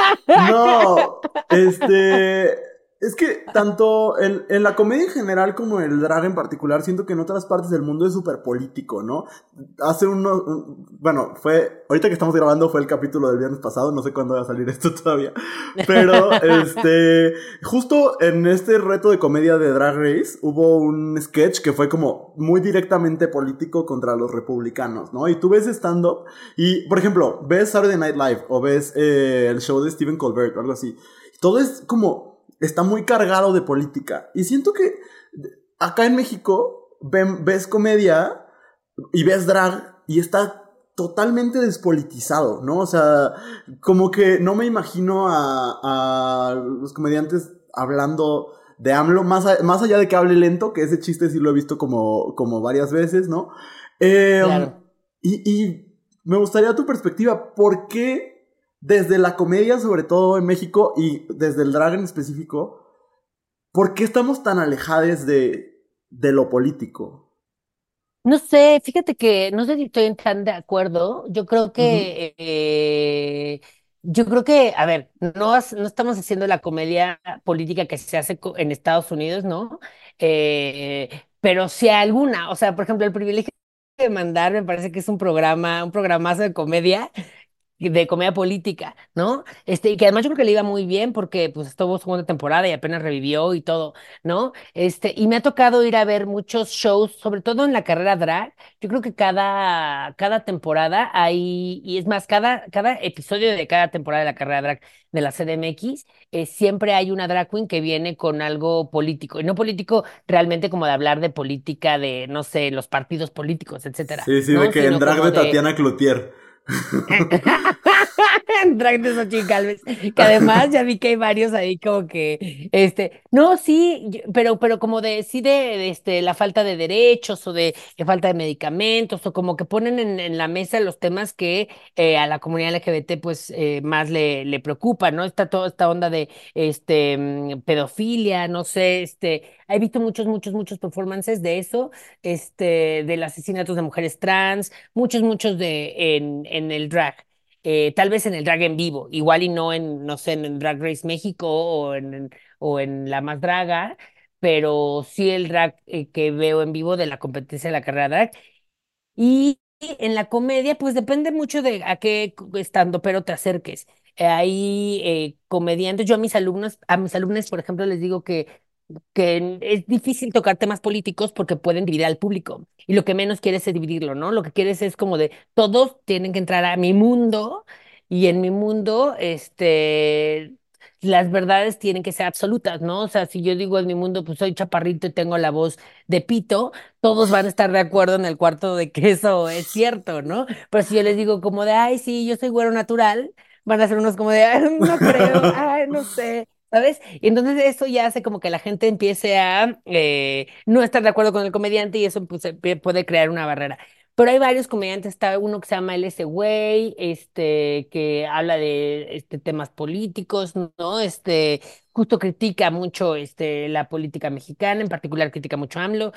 No, este, es que tanto en, en la comedia en general como en el drag en particular, siento que en otras partes del mundo es súper político, ¿no? Hace uno, un- bueno, fue, ahorita que estamos grabando fue el capítulo del viernes pasado, no sé cuándo va a salir esto todavía, pero este, justo en este reto de comedia de Drag Race hubo un sketch que fue como muy directamente político contra los republicanos, ¿no? Y tú ves stand-up y, por ejemplo, ves Saturday Night Live o ves eh, el show de Stephen Colbert o algo así. Todo es como, está muy cargado de política. Y siento que acá en México ven, ves comedia y ves drag y está totalmente despolitizado, ¿no? O sea, como que no me imagino a, a los comediantes hablando de AMLO, más, a, más allá de que hable lento, que ese chiste sí lo he visto como, como varias veces, ¿no? Eh, Claro. y, y me gustaría tu perspectiva, ¿por qué desde la comedia, sobre todo en México, y desde el drag en específico, por qué estamos tan alejados de, de lo político? No sé, fíjate que no sé si estoy tan de acuerdo. Yo creo Ujú. que, eh, yo creo que, a ver, no, has- no estamos haciendo la comedia política que se hace co- en Estados Unidos, ¿no? Eh, pero si alguna, o sea, por ejemplo, El Privilegio de Mandar me parece que es un programa, un programazo de comedia, de comedia política, ¿no? Este, y que además yo creo que le iba muy bien porque pues estuvo segunda temporada y apenas revivió y todo, ¿no? Este, y me ha tocado ir a ver muchos shows, sobre todo en la carrera drag. Yo creo que cada, cada temporada hay, y es más, cada, cada episodio de cada temporada de la carrera drag de la C D M X, eh, siempre hay una drag queen que viene con algo político, y no político realmente como de hablar de política, de, no sé, los partidos políticos, etcétera, Sí, sí, de ¿no? que el Sino drag como de de Tatiana Cloutier. Drag de Xochitl Gálvez, que además ya vi que hay varios ahí como que, este, no, sí, yo- pero, pero como de, sí de, de, este, la falta de derechos o de, de falta de medicamentos o como que ponen en, en la mesa los temas que eh, a la comunidad L G B T pues eh, más le, le preocupa, ¿no? Está toda esta onda de, este, mm, pedofilia, no sé, este, he visto muchos, muchos, muchos performances de eso, este, del asesinatos de mujeres trans, muchos, muchos de, en, en el drag eh, tal vez en el drag en vivo, igual y no en, no sé, en Drag Race México o en, o en La Más Draga, pero sí el drag eh, que veo en vivo de la competencia de la carrera drag. Y en la comedia, pues depende mucho de a qué estando pero te acerques. Eh, hay eh, comediantes, yo a mis alumnos, a mis alumnos, por ejemplo, les digo que que es difícil tocar temas políticos porque pueden dividir al público. Y lo que menos quieres es dividirlo, ¿no? Lo que quieres es como de todos tienen que entrar a mi mundo y en mi mundo, este, las verdades tienen que ser absolutas, ¿no? O sea, si yo digo en mi mundo, pues soy chaparrito y tengo la voz de pito, todos van a estar de acuerdo en el cuarto de que eso es cierto, ¿no? Pero si yo les digo como de, ay, sí, yo soy güero natural, van a ser unos como de, "Ay, no creo, ay, no sé. ¿Sabes? Y entonces eso ya hace como que la gente empiece a eh, no estar de acuerdo con el comediante y eso pues, se pi- puede crear una barrera. Pero hay varios comediantes, está uno que se llama El ese Güey, este, que habla de este, temas políticos, ¿no? Este, justo critica mucho este, la política mexicana, en particular critica mucho a AMLO.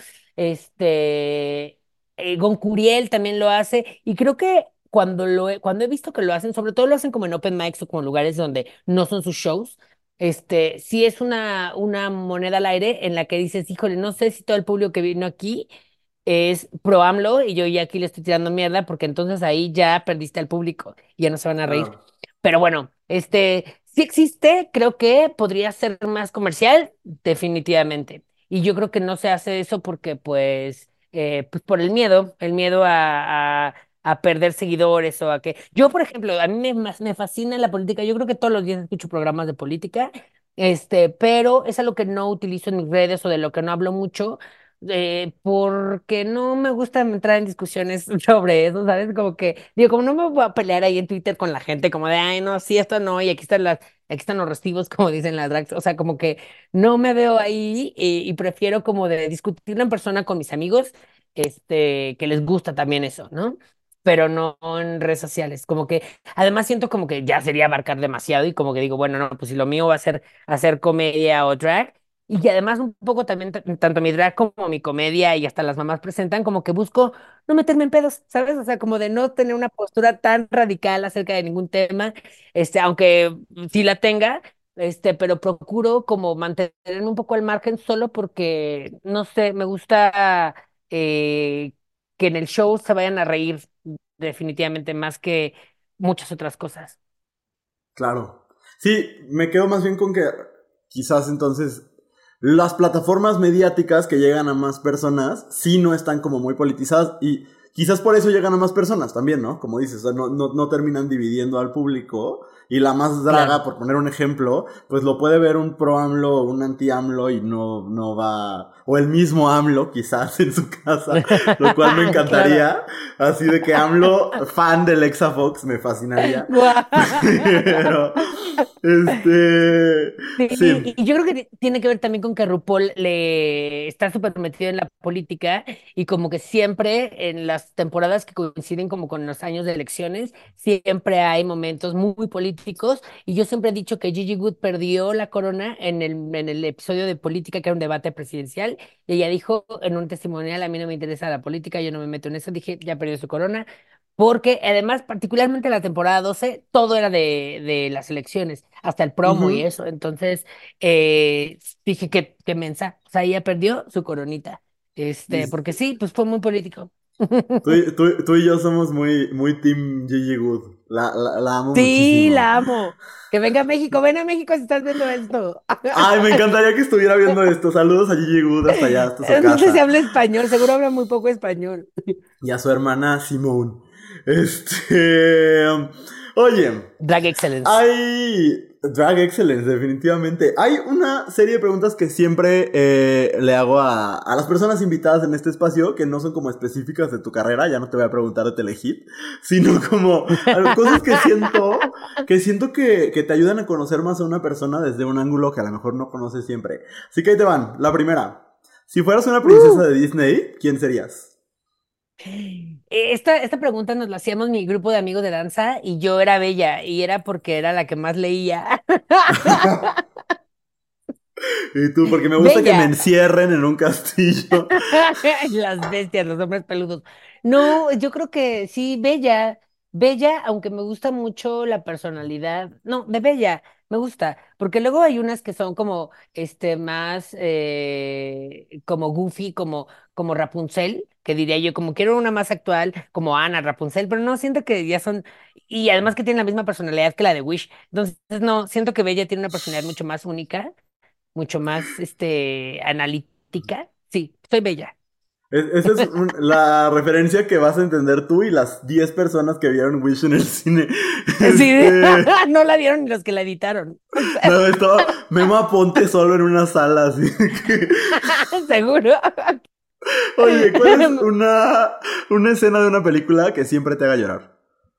Este, eh, Goncuriel también lo hace, y creo que cuando lo he, cuando he visto que lo hacen, sobre todo lo hacen como en open mics o como en lugares donde no son sus shows este, sí es una, una moneda al aire en la que dices, híjole, no sé si todo el público que vino aquí es pro AMLO y yo ya aquí le estoy tirando mierda porque entonces ahí ya perdiste al público y ya no se van a reír. Claro. Pero bueno, este, sí existe, creo que podría ser más comercial, definitivamente. Y yo creo que no se hace eso porque, pues, eh, pues por el miedo, el miedo a, a, a perder seguidores o a que... Yo, por ejemplo, a mí me, mas- me fascina la política, yo creo que todos los días escucho programas de política, este, pero es algo que no utilizo en mis redes o de lo que no hablo mucho eh, porque no me gusta entrar en discusiones sobre eso, ¿sabes? Como que, digo, como no me voy a pelear ahí en Twitter con la gente, como de, ay, no, sí, esto no, y aquí están las, aquí están los recibos, como dicen las drags, o sea, como que no me veo ahí y, y prefiero como de discutirlo en persona con mis amigos, este, que les gusta también eso, ¿no? Pero no en redes sociales, como que, además siento como que ya sería abarcar demasiado y como que digo, bueno, no, pues si lo mío va a ser hacer comedia o drag, y que además un poco también, t- tanto mi drag como mi comedia y hasta las mamás presentan, como que busco no meterme en pedos, ¿sabes? O sea, como de no tener una postura tan radical acerca de ningún tema, este, aunque sí la tenga, este, pero procuro como mantenerme un poco al margen solo porque, no sé, me gusta eh, que en el show se vayan a reír definitivamente más que muchas otras cosas. Claro. Sí, me quedo más bien con que quizás entonces las plataformas mediáticas que llegan a más personas sí no están como muy politizadas y quizás por eso llegan a más personas también, ¿no? Como dices, o sea, no, no, no terminan dividiendo al público y la más draga, Claro. por poner un ejemplo, pues lo puede ver un pro AMLO o un anti AMLO y no, no va, o el mismo AMLO quizás en su casa, lo cual me Claro. encantaría, así de que AMLO, fan del Exafox, me fascinaría. Guau. Pero, este, Sí, sí, y yo creo que ti- tiene que ver también con que RuPaul le está súper metido en la política y como que siempre en las temporadas que coinciden como con los años de elecciones, siempre hay momentos muy políticos y yo siempre he dicho que Gigi Good perdió la corona en el, en el episodio de política que era un debate presidencial y ella dijo en un testimonial, a mí no me interesa la política, yo no me meto en eso, dije, ya perdió su corona. Porque además, particularmente la temporada doce todo era de, de las elecciones, hasta el promo y ujú. eso. Entonces, eh, dije que, que mensa. O sea, ella perdió su coronita. Este, Y porque sí, pues fue muy político. tú, y- tú- tú y yo somos muy, muy team Gigi Good. La, la, la amo Sí, muchísimo. la amo. Que venga a México, ven a México si estás viendo esto. Ay, me encantaría que estuviera viendo esto. Saludos a Gigi Good hasta allá, hasta su No sé si casa. habla español, seguro habla muy poco español. Y a su hermana Simone. Este. Oye, Drag Excellence. hay. Drag Excellence, definitivamente. Hay una serie de preguntas que siempre eh, le hago a, a las personas invitadas en este espacio que no son como específicas de tu carrera, ya no te voy a preguntar de Telehit, sino como algo- cosas que siento que siento que, que te ayudan a conocer más a una persona desde un ángulo que a lo mejor no conoces siempre. Así que ahí te van. La primera. Si fueras una princesa Uh. de Disney, ¿quién serías? Esta, esta pregunta nos la hacíamos mi grupo de amigos de danza y yo era Bella y era porque era la que más leía. Y tú, porque me gusta que me Bella. encierren en un castillo. Las bestias, los hombres peludos. No, yo creo que sí, Bella. Bella, aunque me gusta mucho la personalidad. No, de Bella, me gusta. Porque luego hay unas que son como, este, más, eh, como goofy, como, como Rapunzel, que diría yo, como quiero una más actual, como Ana Rapunzel, pero no, siento que ya son, y además que tienen la misma personalidad que la de Wish. Entonces, no, siento que Bella tiene una personalidad mucho más única, mucho más, este, analítica. Sí, soy Bella. Es- esa es un- la referencia que vas a entender tú y las diez personas que vieron Wish en el cine. Sí, Este. no la vieron ni los que la editaron. O sea, No, estaba Memo Aponte solo en una sala, así que. seguro. Oye, ¿cuál es una, una escena de una película que siempre te haga llorar?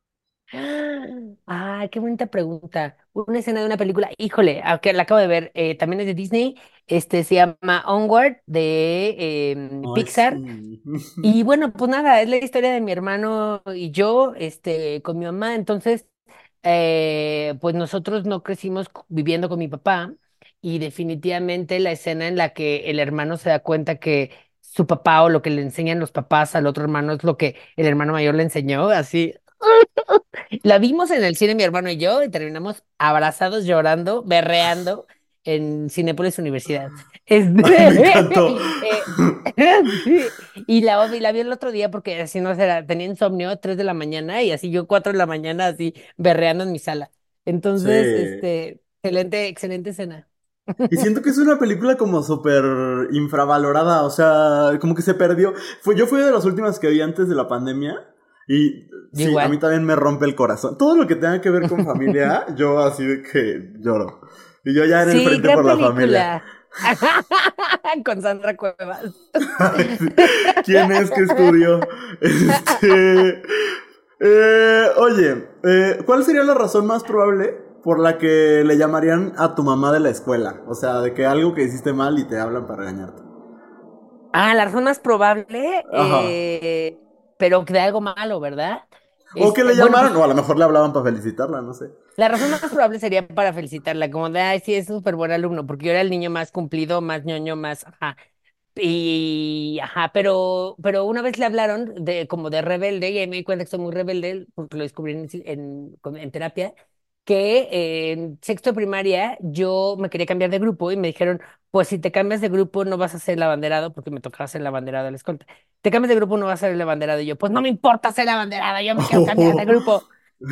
Ah, qué bonita pregunta. Una escena de una película, híjole, aunque la acabo de ver, eh, también es de Disney, este se llama Onward de em, Ay, Pixar. sí. Y bueno, pues nada, es la historia de mi hermano y yo, este, con mi mamá. Entonces, eh, pues nosotros no crecimos cu- viviendo con mi papá y definitivamente la escena en la que el hermano se da cuenta que su papá o lo que le enseñan los papás al otro hermano es lo que el hermano mayor le enseñó, así. La vimos en el cine mi hermano y yo y terminamos abrazados, llorando, berreando en Cinépolis Universidad. Ay, me Este, encantó. eh, sí, y la, vi- la vi el otro día porque así no será, tenía insomnio, tres de la mañana y así yo cuatro de la mañana así berreando en mi sala. Entonces, Sí. este, excelente, excelente escena. Y siento que es una película como súper infravalorada, o sea, como que se perdió. Fue, yo fui de las últimas que vi antes de la pandemia y Yo sí, a mí igual. también me rompe el corazón. Todo lo que tenga que ver con familia, yo así de que lloro. Y yo ya en el Sí, frente gran por la familia. película. Con Sandra Cuevas. ¿Quién es que estudió? Este... eh, oye, eh, ¿cuál sería la razón más probable por la que le llamarían a tu mamá de la escuela? O sea, de que algo que hiciste mal y te hablan para regañarte. Ah, la razón más probable, Ajá. eh, pero que de algo malo, ¿verdad? O que Este, le bueno, llamaran, o pues a lo mejor le hablaban para felicitarla, no sé. la razón más probable sería para felicitarla, como de, ay, sí, es un súper buen alumno, porque yo era el niño más cumplido, más ñoño, más, ajá. Y, ajá, pero, pero una vez le hablaron de como de rebelde, y ahí me di cuenta que soy muy rebelde, porque lo descubrí en, en, con- en terapia, que eh, en sexto de primaria yo me quería cambiar de grupo y me dijeron, pues si te cambias de grupo no vas a ser el abanderado, porque me tocaba ser el abanderado de la escolta. Te cambias de grupo no vas a ser el abanderado. Y yo, pues no me importa ser el abanderado, yo me quiero cambiar de grupo.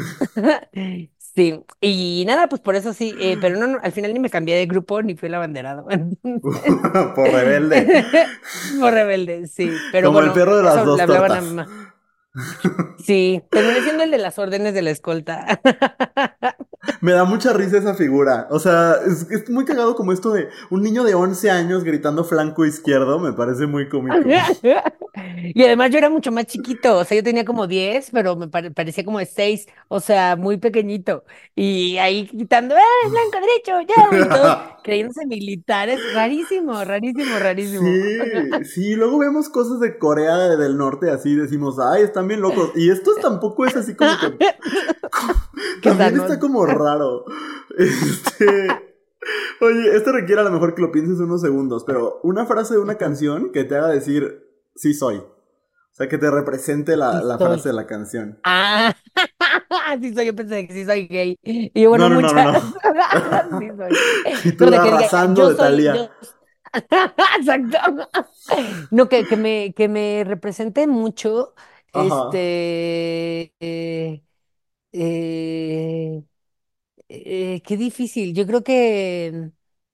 Sí, y nada, pues por eso sí, eh, pero no, no, al final ni me cambié de grupo ni fui el abanderado. Entonces, Por rebelde. por rebelde, sí, pero Como el bueno, perro de las eso le dos hablaban a tortas. mamá. Sí, terminé siendo el de las órdenes de la escolta. Me da mucha risa esa figura. O sea, es, es muy cagado como esto de un niño de once años gritando flanco izquierdo. Me parece muy cómico. Y además yo era mucho más chiquito, o sea, yo tenía como diez, pero me pare- parecía como de seis, o sea, muy pequeñito. Y ahí gritando, ¡eh, blanco derecho, ya! Y todos creyéndose militares, rarísimo, rarísimo, rarísimo. Sí, sí, luego vemos cosas de Corea del Norte así, decimos, ay, están bien locos. Y esto tampoco es así como que Qué también está sanos. como raro. Este, oye, esto requiere a lo mejor que lo pienses unos segundos, pero una frase de una canción que te haga decir, sí soy. O sea, que te represente la, Sí la frase soy. de la canción. Ah, sí soy, yo pensé que sí soy gay. Y bueno, No, no, no, no, muchas. no. Sí soy. Y No, tú de que diga, arrasando yo de soy, Thalía. yo. Exacto. No, que, que me, que me represente mucho, Ajá. este, eh, eh, eh, qué difícil. Yo creo que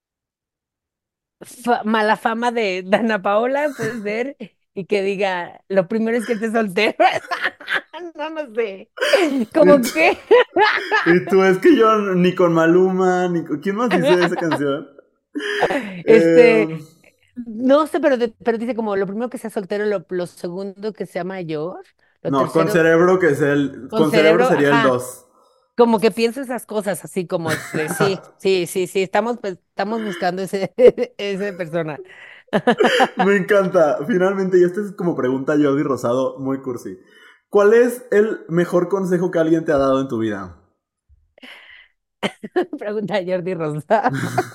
fa- mala fama de Dana Paola puede ser y que diga, lo primero es que esté soltero. No, no sé. Y Como tú, que. y tú, es que yo ni con Maluma, ni con... ¿Quién más dice esa canción? Eh, Este. No sé, pero, de- pero dice como lo primero que sea soltero, lo, lo segundo que sea mayor, lo no, con tercero Cerebro, que es el... con Con Cerebro cerebro, sería el ajá. dos. Como que pienso esas cosas así como de sí, sí, sí, sí, estamos, pues, estamos buscando ese, ese persona. Me encanta. Finalmente, y esta es como pregunta Jordi Rosado, muy cursi. ¿Cuál es el mejor consejo que alguien te ha dado en tu vida? Pregunta a Jordi Rosa.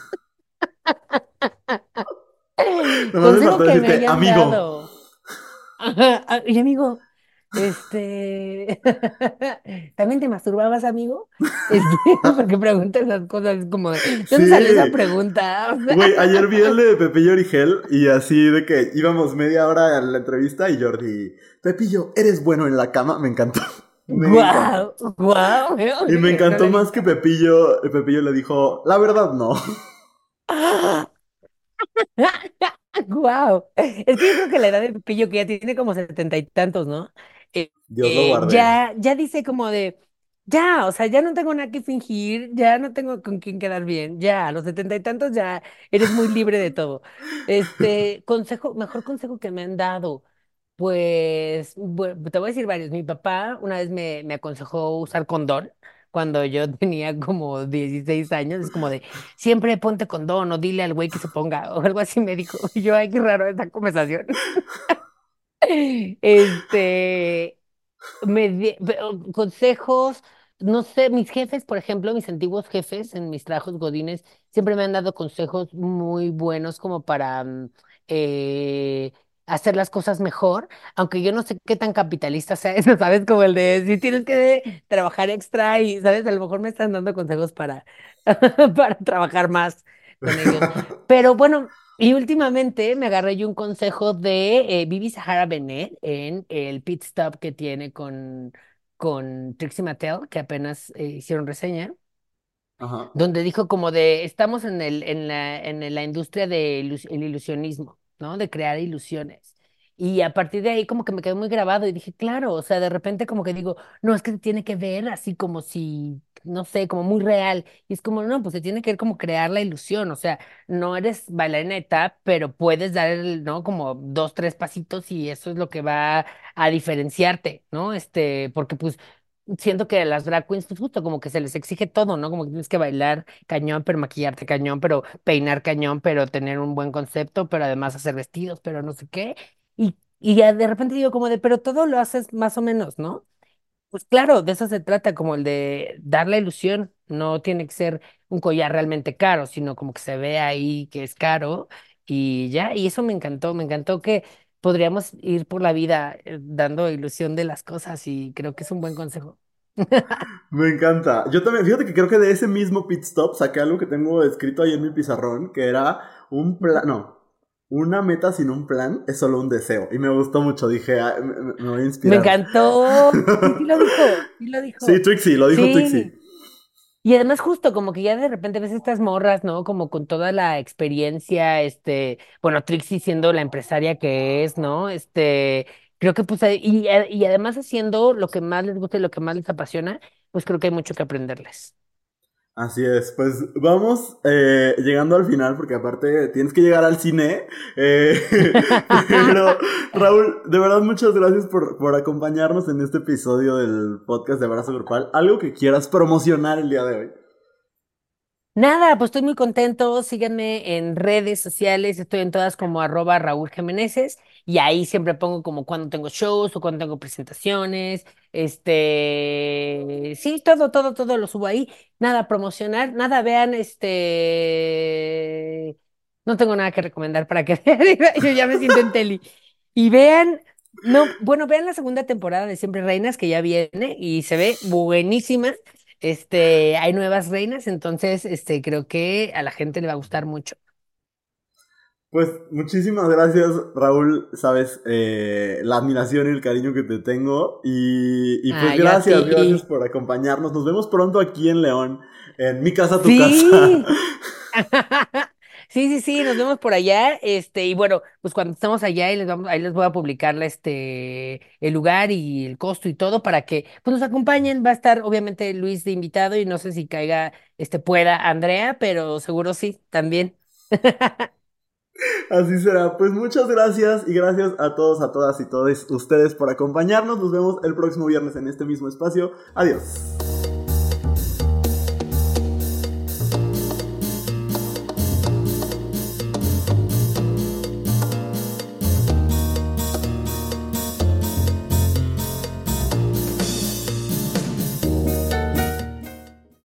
Nomás me Consejo faltó que me decirte, hayan amigo. dado. Ajá, ah, y amigo, este, ¿también te masturbabas, amigo? Este, porque preguntas esas cosas es como de, ¿de dónde salió esa Sí. pregunta? O Güey, sea, ayer vi el de Pepillo Origel y así de que íbamos media hora a la entrevista y Jordi, Pepillo, ¿eres bueno en la cama? Me encantó. Me encantó. guau, guau, Y me no encantó lo he más que visto. Pepillo, Pepillo le dijo, la verdad no. Wow. Es que yo creo que la edad de Pepillo, que ya tiene como setenta y tantos, ¿no? Eh, Dios lo eh, guarde. ya, ya dice como de, ya, o sea, ya no tengo nada que fingir, ya no tengo con quién quedar bien, ya, a los setenta y tantos ya eres muy libre de todo. Este, consejo, mejor consejo que me han dado, pues, bue- te voy a decir varios. Mi papá una vez me, me aconsejó usar condón cuando yo tenía como dieciséis años, es como de siempre ponte condón o dile al güey que se ponga o algo así me dijo. Y yo, ay, qué raro esta conversación. Este, me di- pe- consejos, no sé, mis jefes, por ejemplo, mis antiguos jefes en mis trabajos godines, siempre me han dado consejos muy buenos como para mm, eh, hacer las cosas mejor, aunque yo no sé qué tan capitalista sea eso, ¿sabes? Como el de si tienes que trabajar extra y, ¿sabes? A lo mejor me están dando consejos para, para trabajar más con ellos. Pero bueno. Y últimamente me agarré yo un consejo de eh, Bibi Sahara Benet en el pit stop que tiene con, con Trixie Mattel, que apenas eh, hicieron reseña, Ajá. donde dijo como de, estamos en el, en la, en la industria del ilusionismo, ¿no? De crear ilusiones. Y a partir de ahí como que me quedó muy grabado y dije, claro, o sea, de repente como que digo, no, es que se tiene que ver así como si, no sé, como muy real. Y es como, no, pues se tiene que ver como crear la ilusión, o sea, no eres bailarina de tap, pero puedes dar, el, ¿no? Como dos, tres pasitos y eso es lo que va a diferenciarte, ¿no? Este, porque pues siento que a las drag queens, pues justo como que se les exige todo, ¿no? Como que tienes que bailar cañón, pero maquillarte cañón, pero peinar cañón, pero tener un buen concepto, pero además hacer vestidos, pero no sé qué. Y, y ya de repente digo como de, pero todo lo haces más o menos, ¿no? Pues claro, de eso se trata, como el de dar la ilusión. No tiene que ser un collar realmente caro, sino como que se ve ahí que es caro y ya, y eso me encantó, me encantó que podríamos ir por la vida eh, dando ilusión de las cosas y creo que es un buen consejo. Me encanta. Yo también, fíjate que creo que de ese mismo pit stop saqué algo que tengo escrito ahí en mi pizarrón, que era un plan, no, una meta sin un plan es solo un deseo. Y me gustó mucho, dije, "Ah, me, me- me voy a Me inspirar". encantó. Sí, sí lo dijo, sí lo Sí, dijo. Trixie, lo dijo Trixie. Sí. Y además justo como que ya de repente ves estas morras, ¿no? Como con toda la experiencia, este, bueno, Trixie siendo la empresaria que es, ¿no? Este, creo que pues, ahí- y, a- y además haciendo lo que más les gusta y lo que más les apasiona, pues creo que hay mucho que aprenderles. Así es, pues vamos eh, llegando al final porque aparte tienes que llegar al cine. eh, pero Raúl, de verdad muchas gracias por, por acompañarnos en este episodio del podcast de Abrazo Grupal. Algo que quieras promocionar el día de hoy. Nada, pues estoy muy contento. Síganme en redes sociales. Estoy en todas como arroba Raúl Jiménez. Y ahí siempre pongo como cuando tengo shows o cuando tengo presentaciones. Este, sí, todo, todo, todo lo subo ahí. Nada, promocionar, nada, vean, este, no tengo nada que recomendar para que vean. Yo ya me siento en tele. Y vean, no, bueno, vean la segunda temporada de Siempre Reinas que ya viene y se ve buenísima. Este, hay nuevas reinas, entonces, este, creo que a la gente le va a gustar mucho. Pues muchísimas gracias, Raúl. Sabes eh, la admiración y el cariño que te tengo. Y, y pues Ah, yo a gracias, gracias ti. por acompañarnos. Nos vemos pronto aquí en León, en mi casa, tu casa. Sí. Sí, sí, sí, nos vemos por allá. Este, y bueno, pues cuando estemos allá, ahí les vamos, ahí les voy a publicar la, este, el lugar y el costo y todo para que pues, nos acompañen. Va a estar obviamente Luis de invitado y no sé si caiga, este, pueda Andrea, pero seguro sí, también. Así será. Pues muchas gracias y gracias a todos, a todas y todos ustedes por acompañarnos. Nos vemos el próximo viernes en este mismo espacio. Adiós.